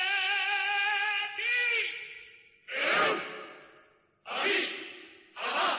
[SPEAKER 7] Aha!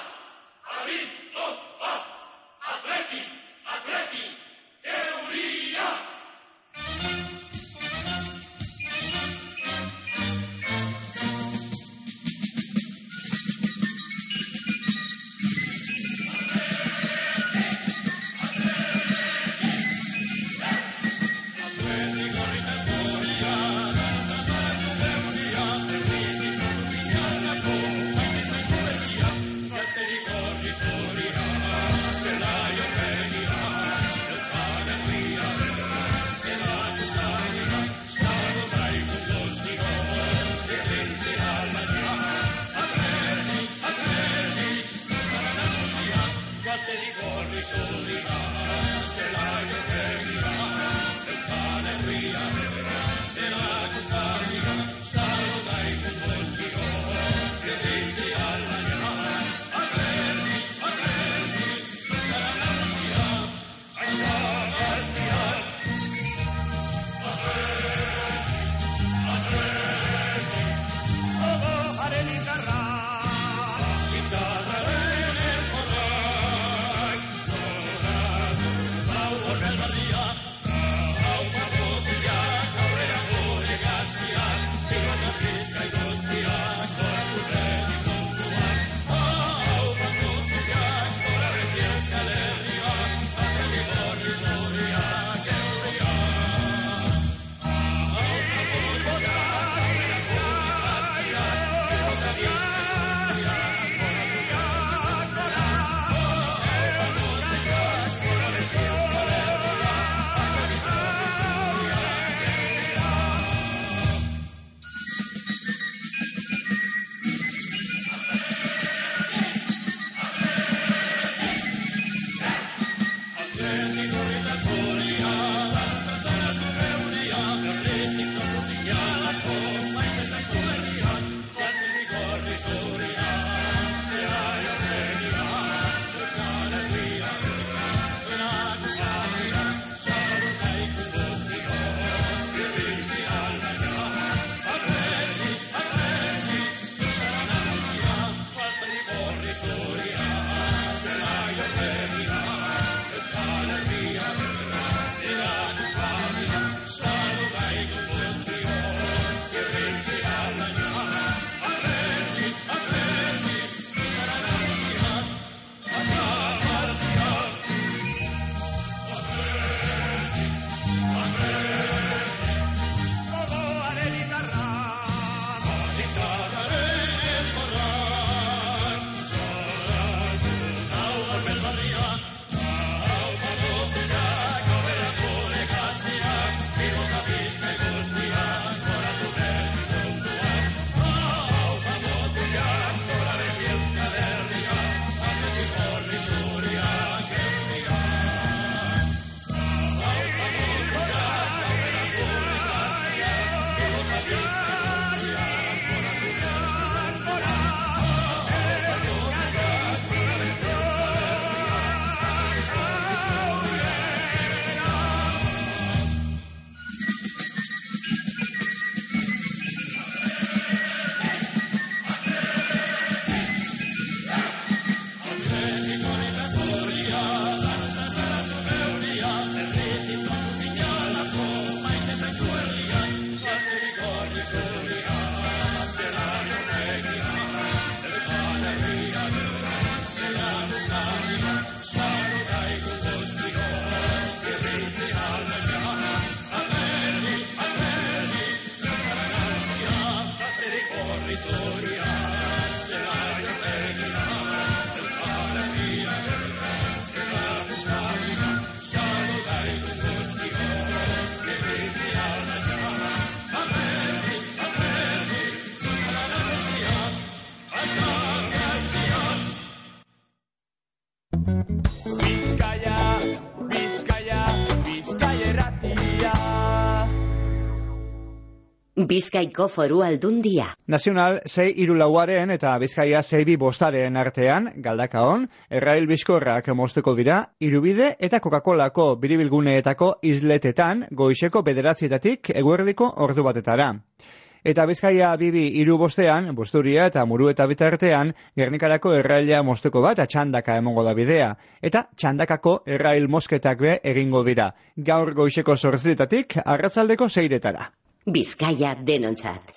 [SPEAKER 15] Bizkaiko Foru Aldundia.
[SPEAKER 18] Nazional 6-3-lauaren eta Bizkaia 6-2-5 artean, Galdakaon, errail bizkorrak mozteko dira, Irubide eta Coca-Colako biribilguneetako isletetan goizeko 9:00 eguerdiko ordu batetara. Eta Bizkaia 2-3-5, Busturia eta Murueta bitartean, Gernikarako erraila mozteko bat txandaka emongo da bidea. Eta txandakako errail mozketak be egingo dira. Gaur goizeko 8:00 arratsaldeko 6:00.
[SPEAKER 15] Bizkaia denontzat.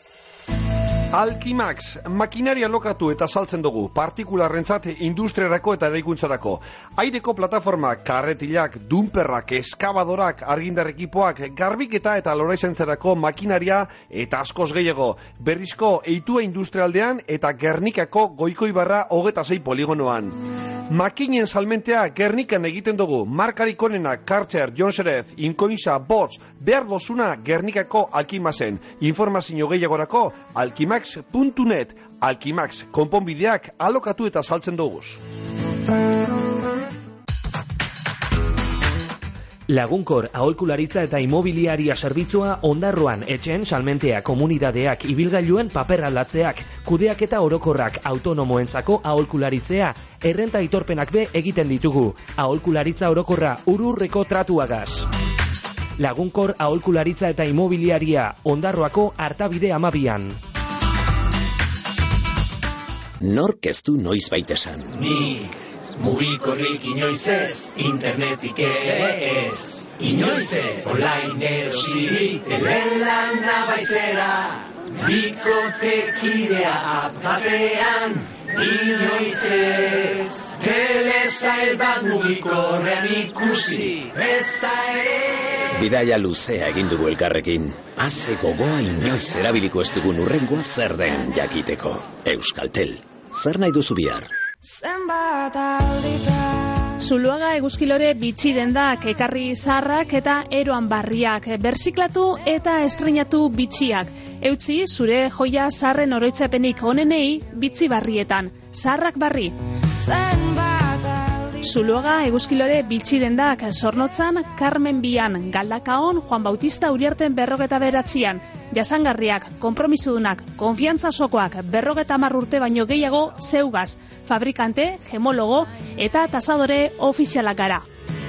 [SPEAKER 11] Alkimax, makinaria lokatu eta saltzen dugu, partikularrentzat industriarako eta eraikuntzarako. Aireko plataformak, karretilak, dumperrak, eskabadorak, argindar ekipoak, garbiketa eta loraizentzarako makinaria eta askoz gehiago. Berrizko eitua industrialdean eta Gernikako Goikoibarra 26 poligonoan. Makinen salmentea Gernikan egiten dugu, markarik onenak Karcher, Jonserez, Inkoinza, Bots, behar dozuna Gernikako Alkimaxen. Informazio gehiagorako alkimax.net. Alkimax, konponbideak alokatu eta saltzen duguz.
[SPEAKER 10] Lagunkor aholkularitza eta imobiliaria zerbitzua Ondarroan etxeen salmentea komunidadeak ibilgailuen paper aldatzeak, kudeaketa orokorrak autonomoentzako aholkularitzea, errenta aitorpenak be egiten ditugu. Aholkularitza orokorra ururreko tratuagaz. Lagunkor aholkularitza eta imobiliaria Ondarroako Artabide 12an.
[SPEAKER 4] Nork ez du noiz baitesan.
[SPEAKER 7] Nik, mugikorrik inoiz ez, internetik ere ez. Inoiz ez, online erosiri, telelan nabaizera. Bikotekidea batean, inoiz ez. Telesail bat mugikorrean ikusi, ez da ere.
[SPEAKER 4] Bidaia luzea egin dugu elkarrekin. Haze gogoa inoiz erabiliko ez dugun urrengoa zer den jakiteko. Euskaltel, zer nahi duzu bihar?
[SPEAKER 1] Zuluaga eguzkilore bitxi dendak, ekarri zaharrak eta eroan barriak, berziklatu eta estreinatu bitxiak. Eutzi zure joia zaharren oroitzapenik onenei bitxi barrietan. Zaharrak barri. Zuluaga eguzkilore bitxidendak Zornotzan, Carmen Bian, Galdakaon, Juan Bautista Uriarten 59, jasangarriak, konpromisodunak, konfiantza sokoak 50 urte baino gehiago zeugaz, fabrikante, gemologo eta tasadore ofizialak gara.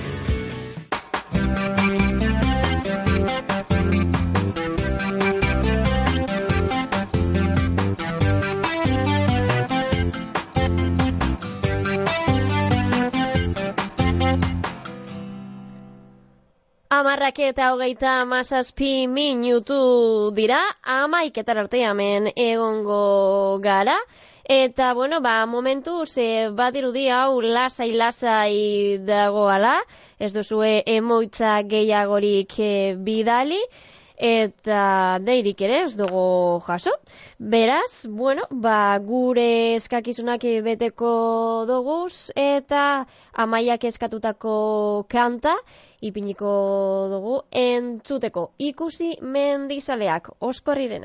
[SPEAKER 2] Amarrak eta 37 minutu dira, 11 arte hemen egongo gara. Eta, momentuz, badirudi hau lasai dagoala, ez duzue emoitza gehiagorik bidali, eta deirik ere ez dugu jaso. Beraz, gure eskakizunak beteko doguz, eta Amaiak eskatutako kanta, ipiniko dugu entzuteko. Ikusi mendizaleak, Oskorrirena.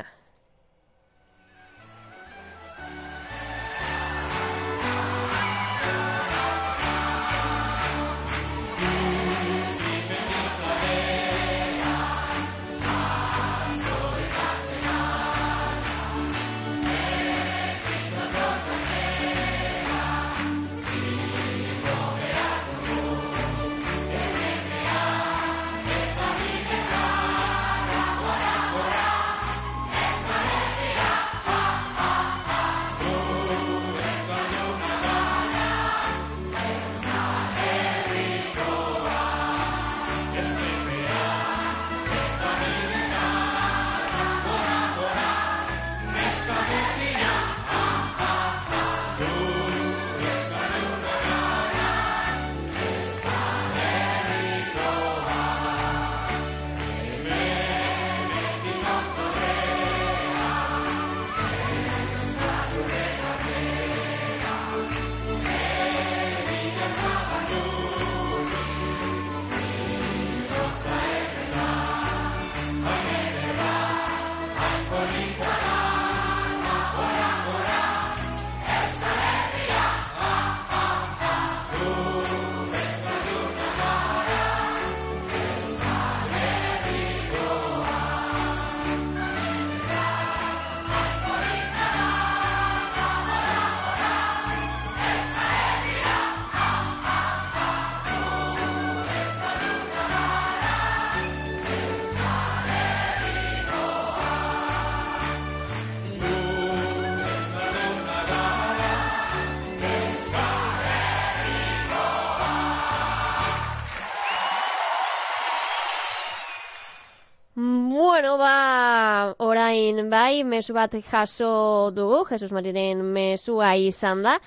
[SPEAKER 2] Orain bai, mezu bat jaso dugu, Jesus Mariren mesua izan da,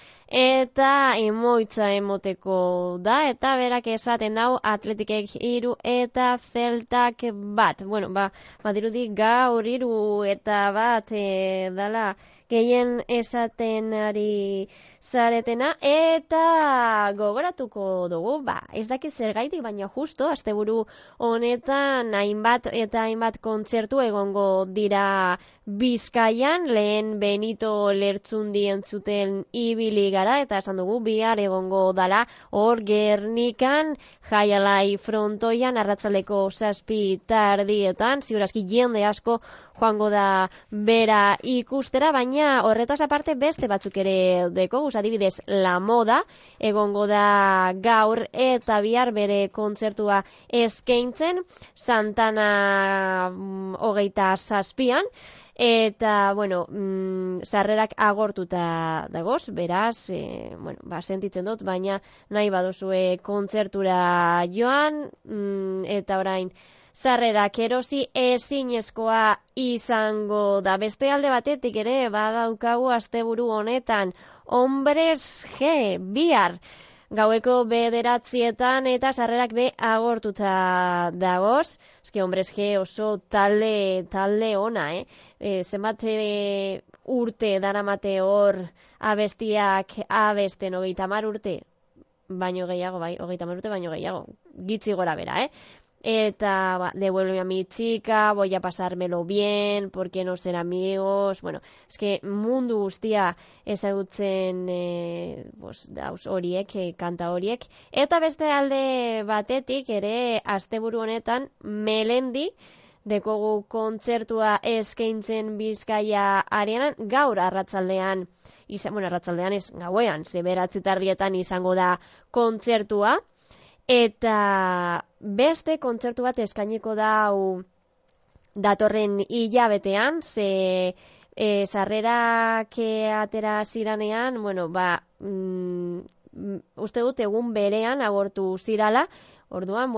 [SPEAKER 2] eta emoitza emoteko da, eta berak esaten dau Atletikek 3 eta Celtak 1. Badirudi gaur 3 eta 1 dala gehien esaten ari zaretena, eta gogoratuko dugu, ez dakit zergaitik, baina justo, asteburu honetan hainbat kontzertu egongo dira Bizkaian, lehen Benito Lertzundi entzuten ibili gara, eta esan dugu bihar egongo dala hor Gernikan, Jaialai frontoian, arratzaleko 7 tardietan, ziurazki jende asko joango da bera ikustera, baina horretaz aparte beste batzuk ere dekoguz, adibidez La Moda, egongo da gaur eta bihar bere kontzertua eskaintzen, Santana 27an, eta, sarrerak agortuta dagoz, beraz, sentitzen dut, baina nahi baduzue kontzertura joan, eta orain, sarrerak erosi ezinezkoa izango da. Beste alde batetik ere, badaukagu asteburu honetan, Hombres G, bihar, gaueko 9etan eta sarrerak agortuta dagoz. Eske Hombres G oso talde ona, zenbat urte daramate hor abestiak abesten, 30 urte baino gehiago, 30 urte baino gehiago, gitzi gora bera, eta devuelve a mi chica, voy a pasármelo bien, ¿por qué no ser amigos? Bueno, eske mundu guztia ezagutzen dauz horiek, kanta horiek. Eta beste alde batetik ere asteburu honetan Melendi dekogu kontzertua eskaintzen Bizkaia arenan gaur arratsaldean. Arratsaldean ez, gauean, 9:00 izango da kontzertua. Eta beste kontzertu bat eskainiko da datorren hilabetean, ze sarrerak atera ziranean, uste dut egun berean agortu zirala, orduan,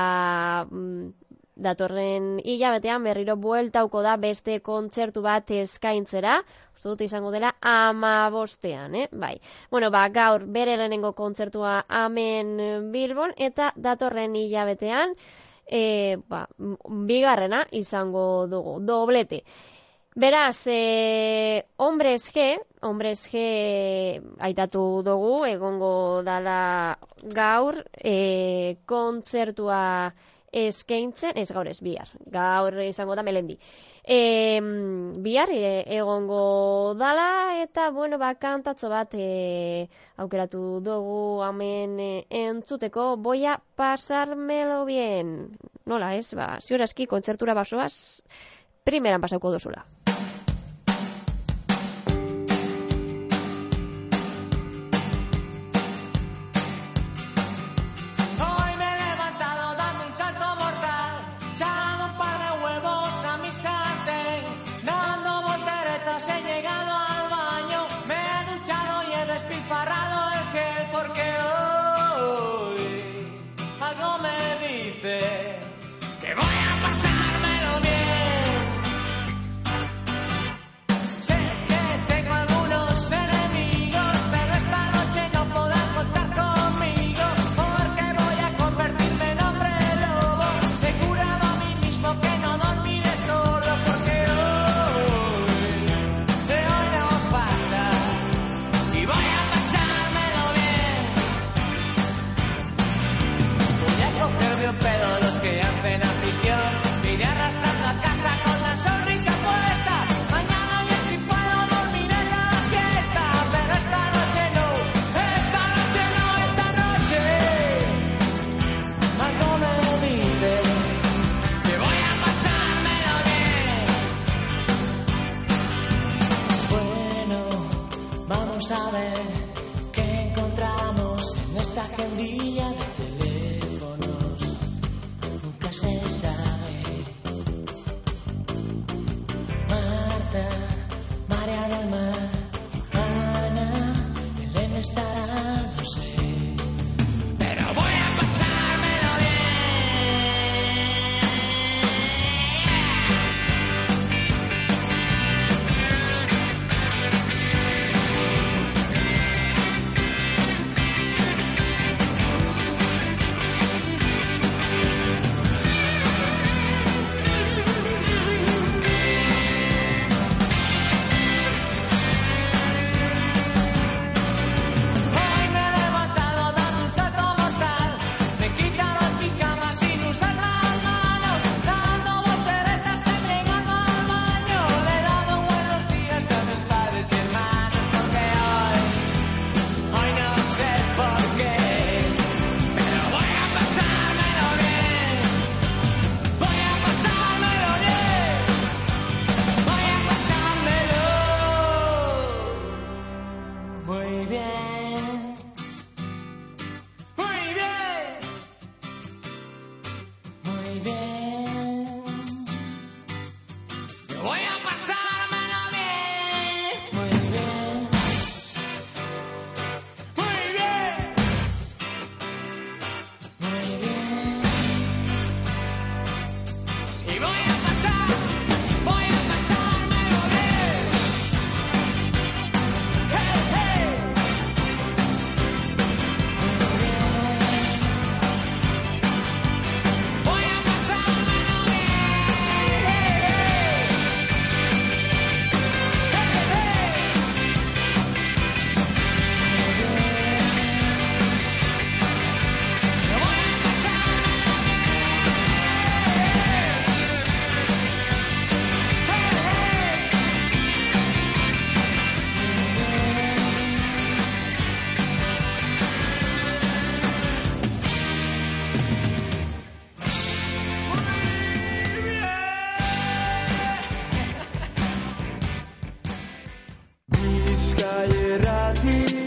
[SPEAKER 2] datorren hilabetean berriro bueltauko da beste kontzertu bat eskaintzera, uste dut izango dela 15ean, bai. Gaur bere lehenengo kontzertua hemen Bilbon, eta datorren hilabetean, bigarrena izango dugu, doblete. Beraz, Hombres G aitatu dugu, egongo dala gaur, kontzertua eskaintzen, ez gaur ez, bihar. Gaur izango da Melendi. Bihar egongo dala, eta, kantatxo bat aukeratu dugu hemen entzuteko, voy a pasármelo bien. Nola ez, ziurazki kontzertura basoaz, primeran pasauko duzula.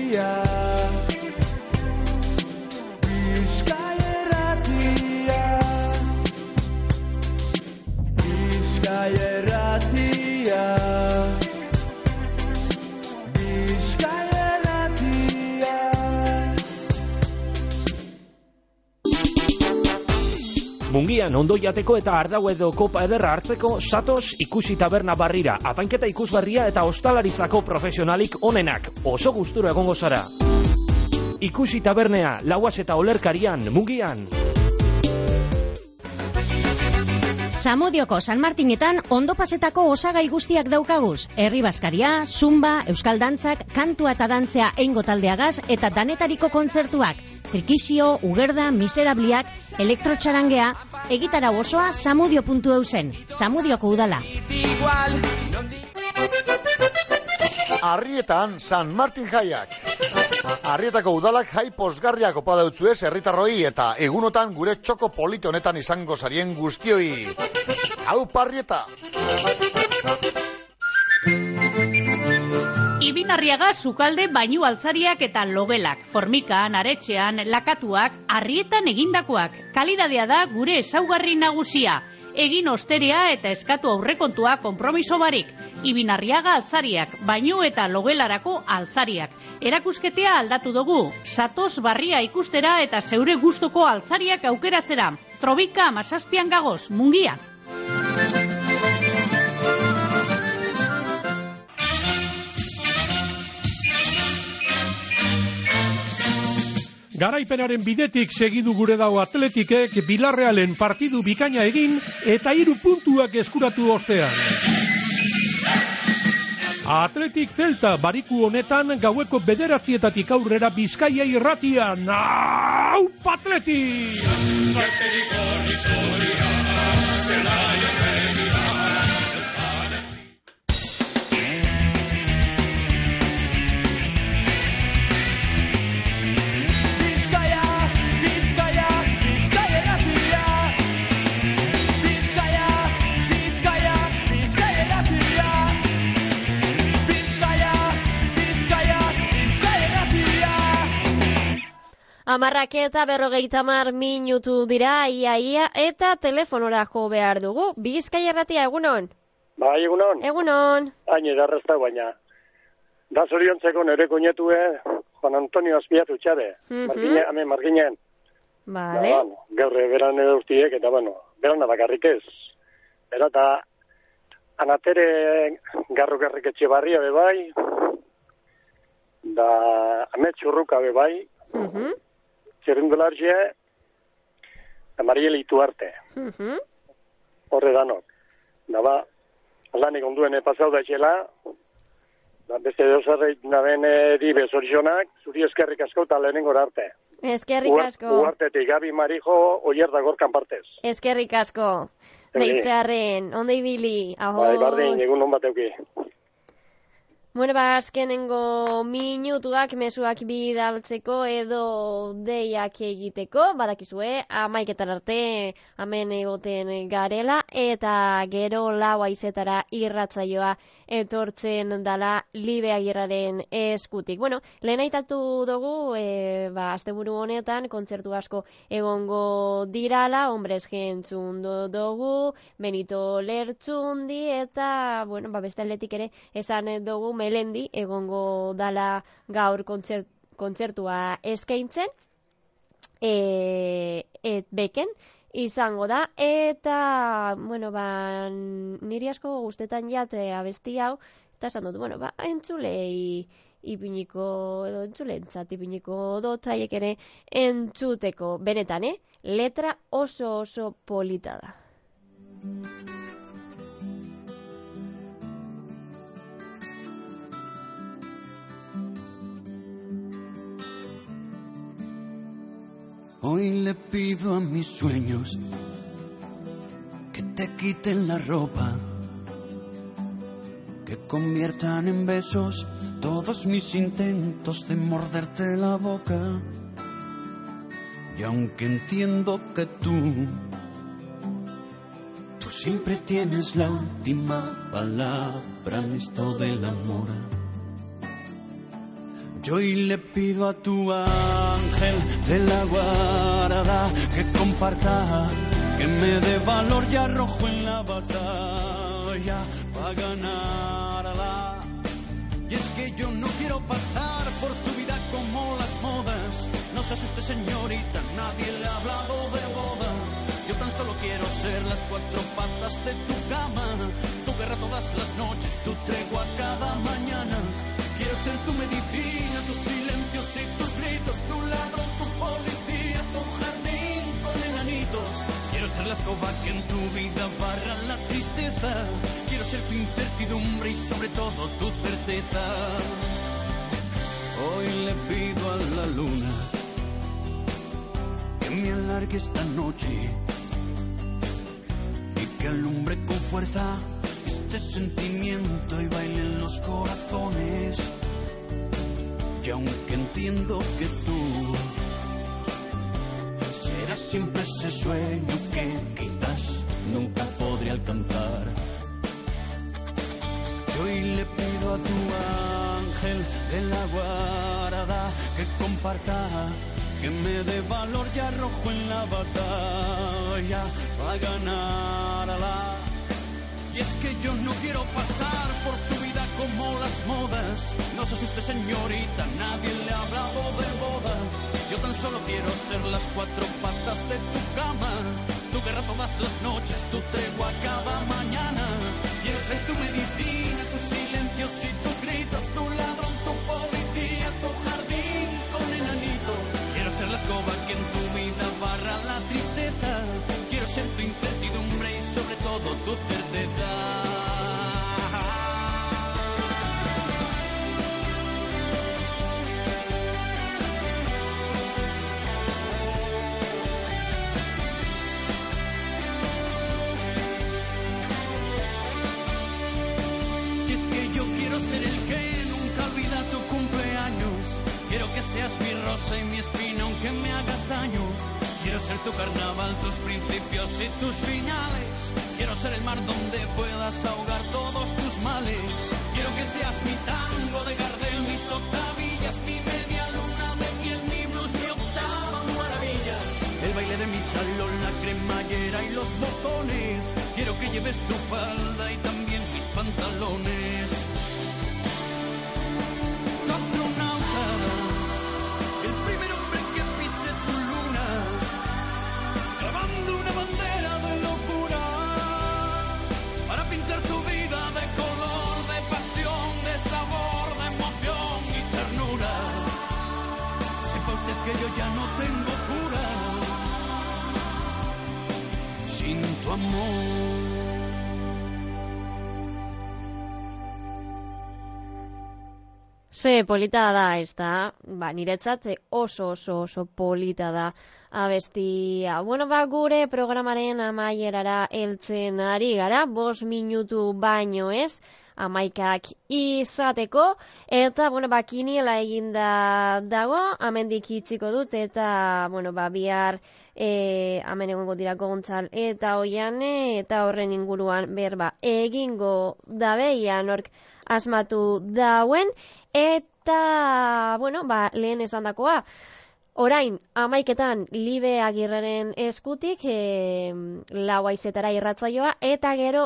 [SPEAKER 10] Mungian ondo jateko eta ardau edo kopa ederra hartzeko satoz ikusi taberna barrira, apainketa ikusgarria eta ostalaritzako profesionalik onenak, oso gustura egongo zara. Ikusi tabernea, Lauas eta Olerkarian, Mungian.
[SPEAKER 9] Zamudioko San Martinetan ondo pasetako osagai guztiak daukaguz. Herri baskaria, zumba, euskal dantzak, kantua eta dantzea eingo taldeagaz eta danetariko kontzertuak. Trikizio, ugerda, miserabliak, elektrotxarangea, egitarau osoa zamudio.eusen. Zamudioko udala.
[SPEAKER 12] Arrietan San Martin jaiak. Arrietako udalak jai posgarriak opa dautzuez herritarroi eta egunotan gure txoko polite honetan izango zarien guztioi. Hau Arrieta!
[SPEAKER 16] Ibinarriaga sukalde bainu altzariak eta logelak, formikan, aretxean, lakatuak, Arrietan egindakoak. Kalidadea da gure ezaugarri nagusia. Egin osterea eta eskatu aurrekontua konpromiso barik. Ibinarriaga altzariak, bainu eta logelarako altzariak. Erakusketea aldatu dugu. Satoz barria ikustera eta zeure gustoko altzariak aukeratzera. Trobika 17 gagoz, Mungian.
[SPEAKER 17] Garaipenaren bidetik segidu gure dago Atletikek Bilarrealen partidu bikaina egin eta 3 puntuak eskuratu ostean. Atletik Celta bariku honetan gaueko 9:00 aurrera Bizkaia irratian. Aupa Atletik!
[SPEAKER 2] Amarrak eta 50 minutu dira, ia, eta telefonora jo behar dugu. Bizkaia irratia, egunon?
[SPEAKER 5] Bai, egunon.
[SPEAKER 2] Egunon.
[SPEAKER 5] Hain edarrezta baina. Da zoriontzeko nere koinetue, Juan Antonio Azpiatu txabe. Marginen.
[SPEAKER 2] Vale.
[SPEAKER 5] Da, gaur beran edurtiek, eta beran bakarrik ez. Bera, eta anatere garrukarrik etxe barria bebai, da ametxurruka bebai, txerrindolarxe, da Marieli Ituarte. Horre danok. Da ba, lanik onduen pasau da etxela, da beste dozarreit naben di bezorizionak, zuri eskerrik asko eta lehenengo arte.
[SPEAKER 2] Eskerrik asko.
[SPEAKER 5] Uartetik Gabi Marijo, oier da gorkan partez.
[SPEAKER 2] Eskerrik asko. Deitzearen, onde ibili.
[SPEAKER 5] Bai, bardin, egun hon bateuki.
[SPEAKER 2] Bueno, azkenengo minutuak mezuak bidaltzeko edo deiak egiteko, badakizue, 11 arte hemen egoten garela, eta gero 4 irratsaioa etortzen dala Libe Agirraren eskutik. Bueno, lehen aitatu dugu, asteburu honetan, kontzertu asko egongo dirala, hombres jentzun dugu, Benito Lertzundi, eta, beste aldetik ere, esan dugu, Melendi egongo dala gaur kontzertua eskaintzen, beken izango da, eta, niri asko gustetan jate abesti hau, eta esan dut, entzulei ipiniko, edo entzulentzat ipiniko dotzaiek ere entzuteko, benetan, letra oso polita da.
[SPEAKER 6] Hoy le pido a mis sueños que te quiten la ropa, que conviertan en besos todos mis intentos de morderte la boca. Y aunque entiendo que tú siempre tienes la última palabra en esto del amor, Yo hoy le pido a tu ángel de la guarda que comparta, que me dé valor y arrojo en la batalla para ganarla. Y es que yo no quiero pasar por tu vida como las modas. No se asuste, señorita, nadie le ha hablado de boda. Yo tan solo quiero ser las cuatro patas de tu cama, tu guerra todas las noches, tu tregua cada mañana. Quiero ser tu medicina, tus silencios y tus gritos, tu ladrón, tu policía, tu jardín con enanitos. Quiero ser la escoba que en tu vida barra la tristeza. Quiero ser tu incertidumbre y sobre todo tu certeza. Hoy le pido a la luna que me alargue esta noche y que alumbre con fuerza este sentimiento y baile en los corazones. Y aunque entiendo que tú serás siempre ese sueño que quizás nunca podré alcanzar, yo hoy le pido a tu ángel de la guarda que comparta, que me dé valor y arrojo en la batalla para ganarla. Y es que yo no quiero pasar por tu vida como las modas. No se asuste, señorita, nadie le ha hablado de boda. Yo tan solo quiero ser las cuatro patas de tu cama, tu guerra todas las noches, tu tregua cada mañana. Quiero ser tu medicina, tus silencios y tus gritos, tu ladrón, tu policía, tu jardín con enanito. Quiero ser la escoba que en tu vida barra la tristeza. Quiero ser tu incertidumbre y sobre todo tu certeza. Y es que yo quiero ser el que nunca olvida tu cumpleaños. Quiero que seas mi rosa y mi espina aunque me hagas daño. Quiero ser tu carnaval, tus principios y tus finales. Quiero ser el mar donde puedas ahogar todos tus males. Quiero que seas mi tango de Gardel, mis octavillas, mi media luna de miel, mi blues, mi octava maravilla. El baile de mi salón, la cremallera y los botones. Quiero que lleves tu falda y también mis pantalones. Tu astronauta, el primer hombre que pise tu luna, clavando una bandera de locura para pintar tu vida de color, de pasión, de sabor, de emoción y ternura. Sepa usted que yo ya no tengo cura sin tu amor.
[SPEAKER 2] Ze polita da, ez da? Niretzat oso polita da abestia. Bueno, gure programaren amaierara heltzen ari gara, 5 minutu baino ez, 11 izateko, eta, kiniela eginda dago, amendik itziko dut, eta, bihar hemen egongo dira Gontzal eta Oiane, eta horren inguruan berba egingo dabe, nork asmatu dauen, eta, lehen esandakoa, orain, 11etan Libe Agirreren eskutik, 4:00 irratsaioa, eta gero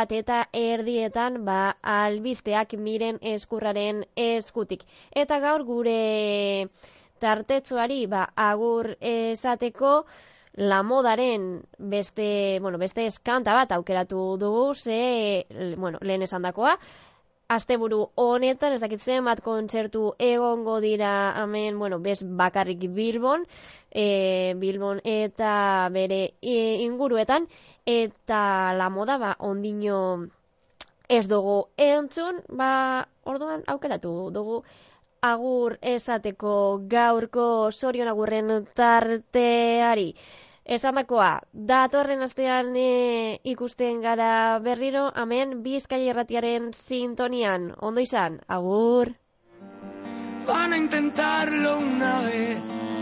[SPEAKER 2] 1:30 albisteak Miren Eskurraren eskutik. Eta gaur gure tartetsuari agur esateko La Modaren beste eskanta bat aukeratu dugu, lehen esandakoa, asteburu honetan, ez dakit zenbat kontzertu egongo dira hemen, bakarrik Bilbon eta bere inguruetan, eta La Moda ondino ez dugu entzun, orduan aukeratu dugu agur esateko gaurko Zorion Agurren tarteari. Esamakoa, datorren astean ikusten gara berriro, hemen Bizkaia Irratiaren sintonian. Ondo izan, agur.
[SPEAKER 7] Van a intentarlo una vez.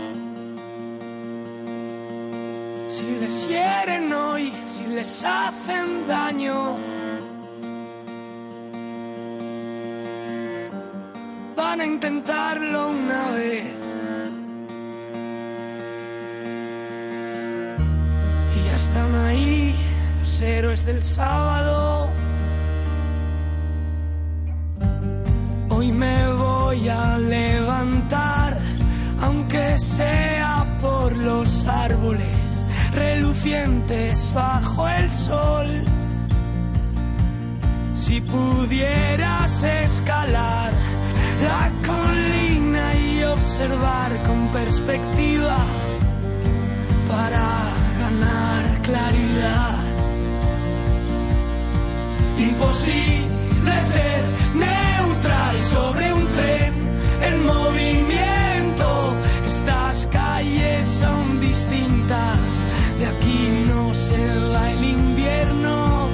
[SPEAKER 7] Si les hieren hoy, si les hacen daño,
[SPEAKER 6] van a intentarlo una vez. Y ya están ahí los héroes del sábado. Hoy me voy a levantar, aunque sea por los árboles relucientes bajo el sol. Si pudieras escalar la colina y observar con perspectiva para ganar claridad. Imposible ser neutral sobre un tren en movimiento. Estas calles son distintas, de aquí no se va el invierno.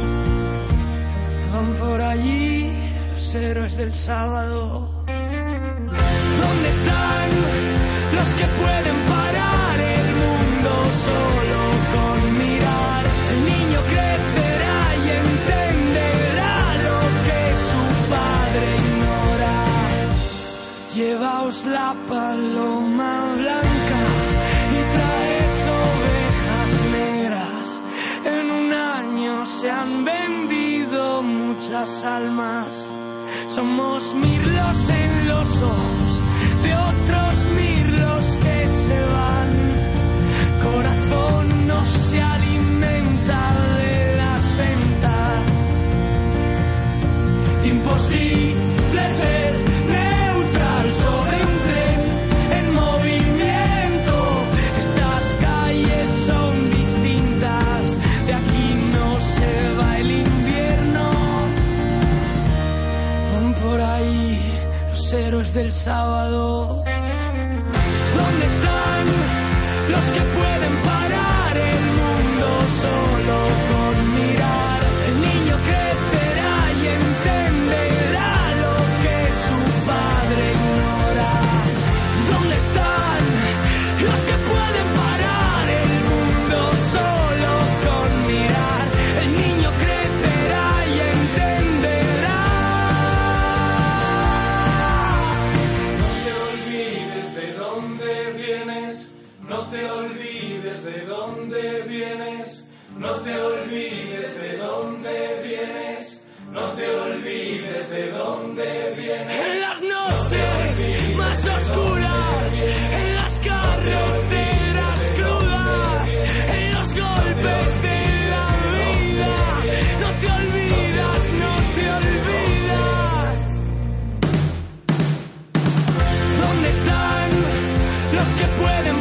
[SPEAKER 6] Van por allí los héroes del sábado. ¿Dónde están los que pueden parar el mundo solo con mirar? El niño crecerá y entenderá lo que su padre ignora. Llevaos la paloma blanca y traed ovejas negras. En un año se han vendido muchas almas. Somos mirlos en los ojos de otros mirlos que se van. Corazón no se alimenta de las ventas. Imposible ser neutral sobre un tren en movimiento. Estas calles son distintas, de aquí no se va el invierno. Van por ahí los héroes del sábado. ¿Dónde están los que pueden parar el mundo solo con mirar? El niño crecerá y entenderá lo que su padre ignora. ¿Dónde están los que pueden parar el mundo solo con mirar? El niño crecerá y entenderá. No te olvides de dónde vienes, no te olvides de dónde vienes, no te olvides de dónde vienes, no te olvides de dónde vienes. En las noches más oscuras, en las carreteras crudas, en los golpes de la vida, no te olvidas, no te olvidas. ¿Dónde están los que pueden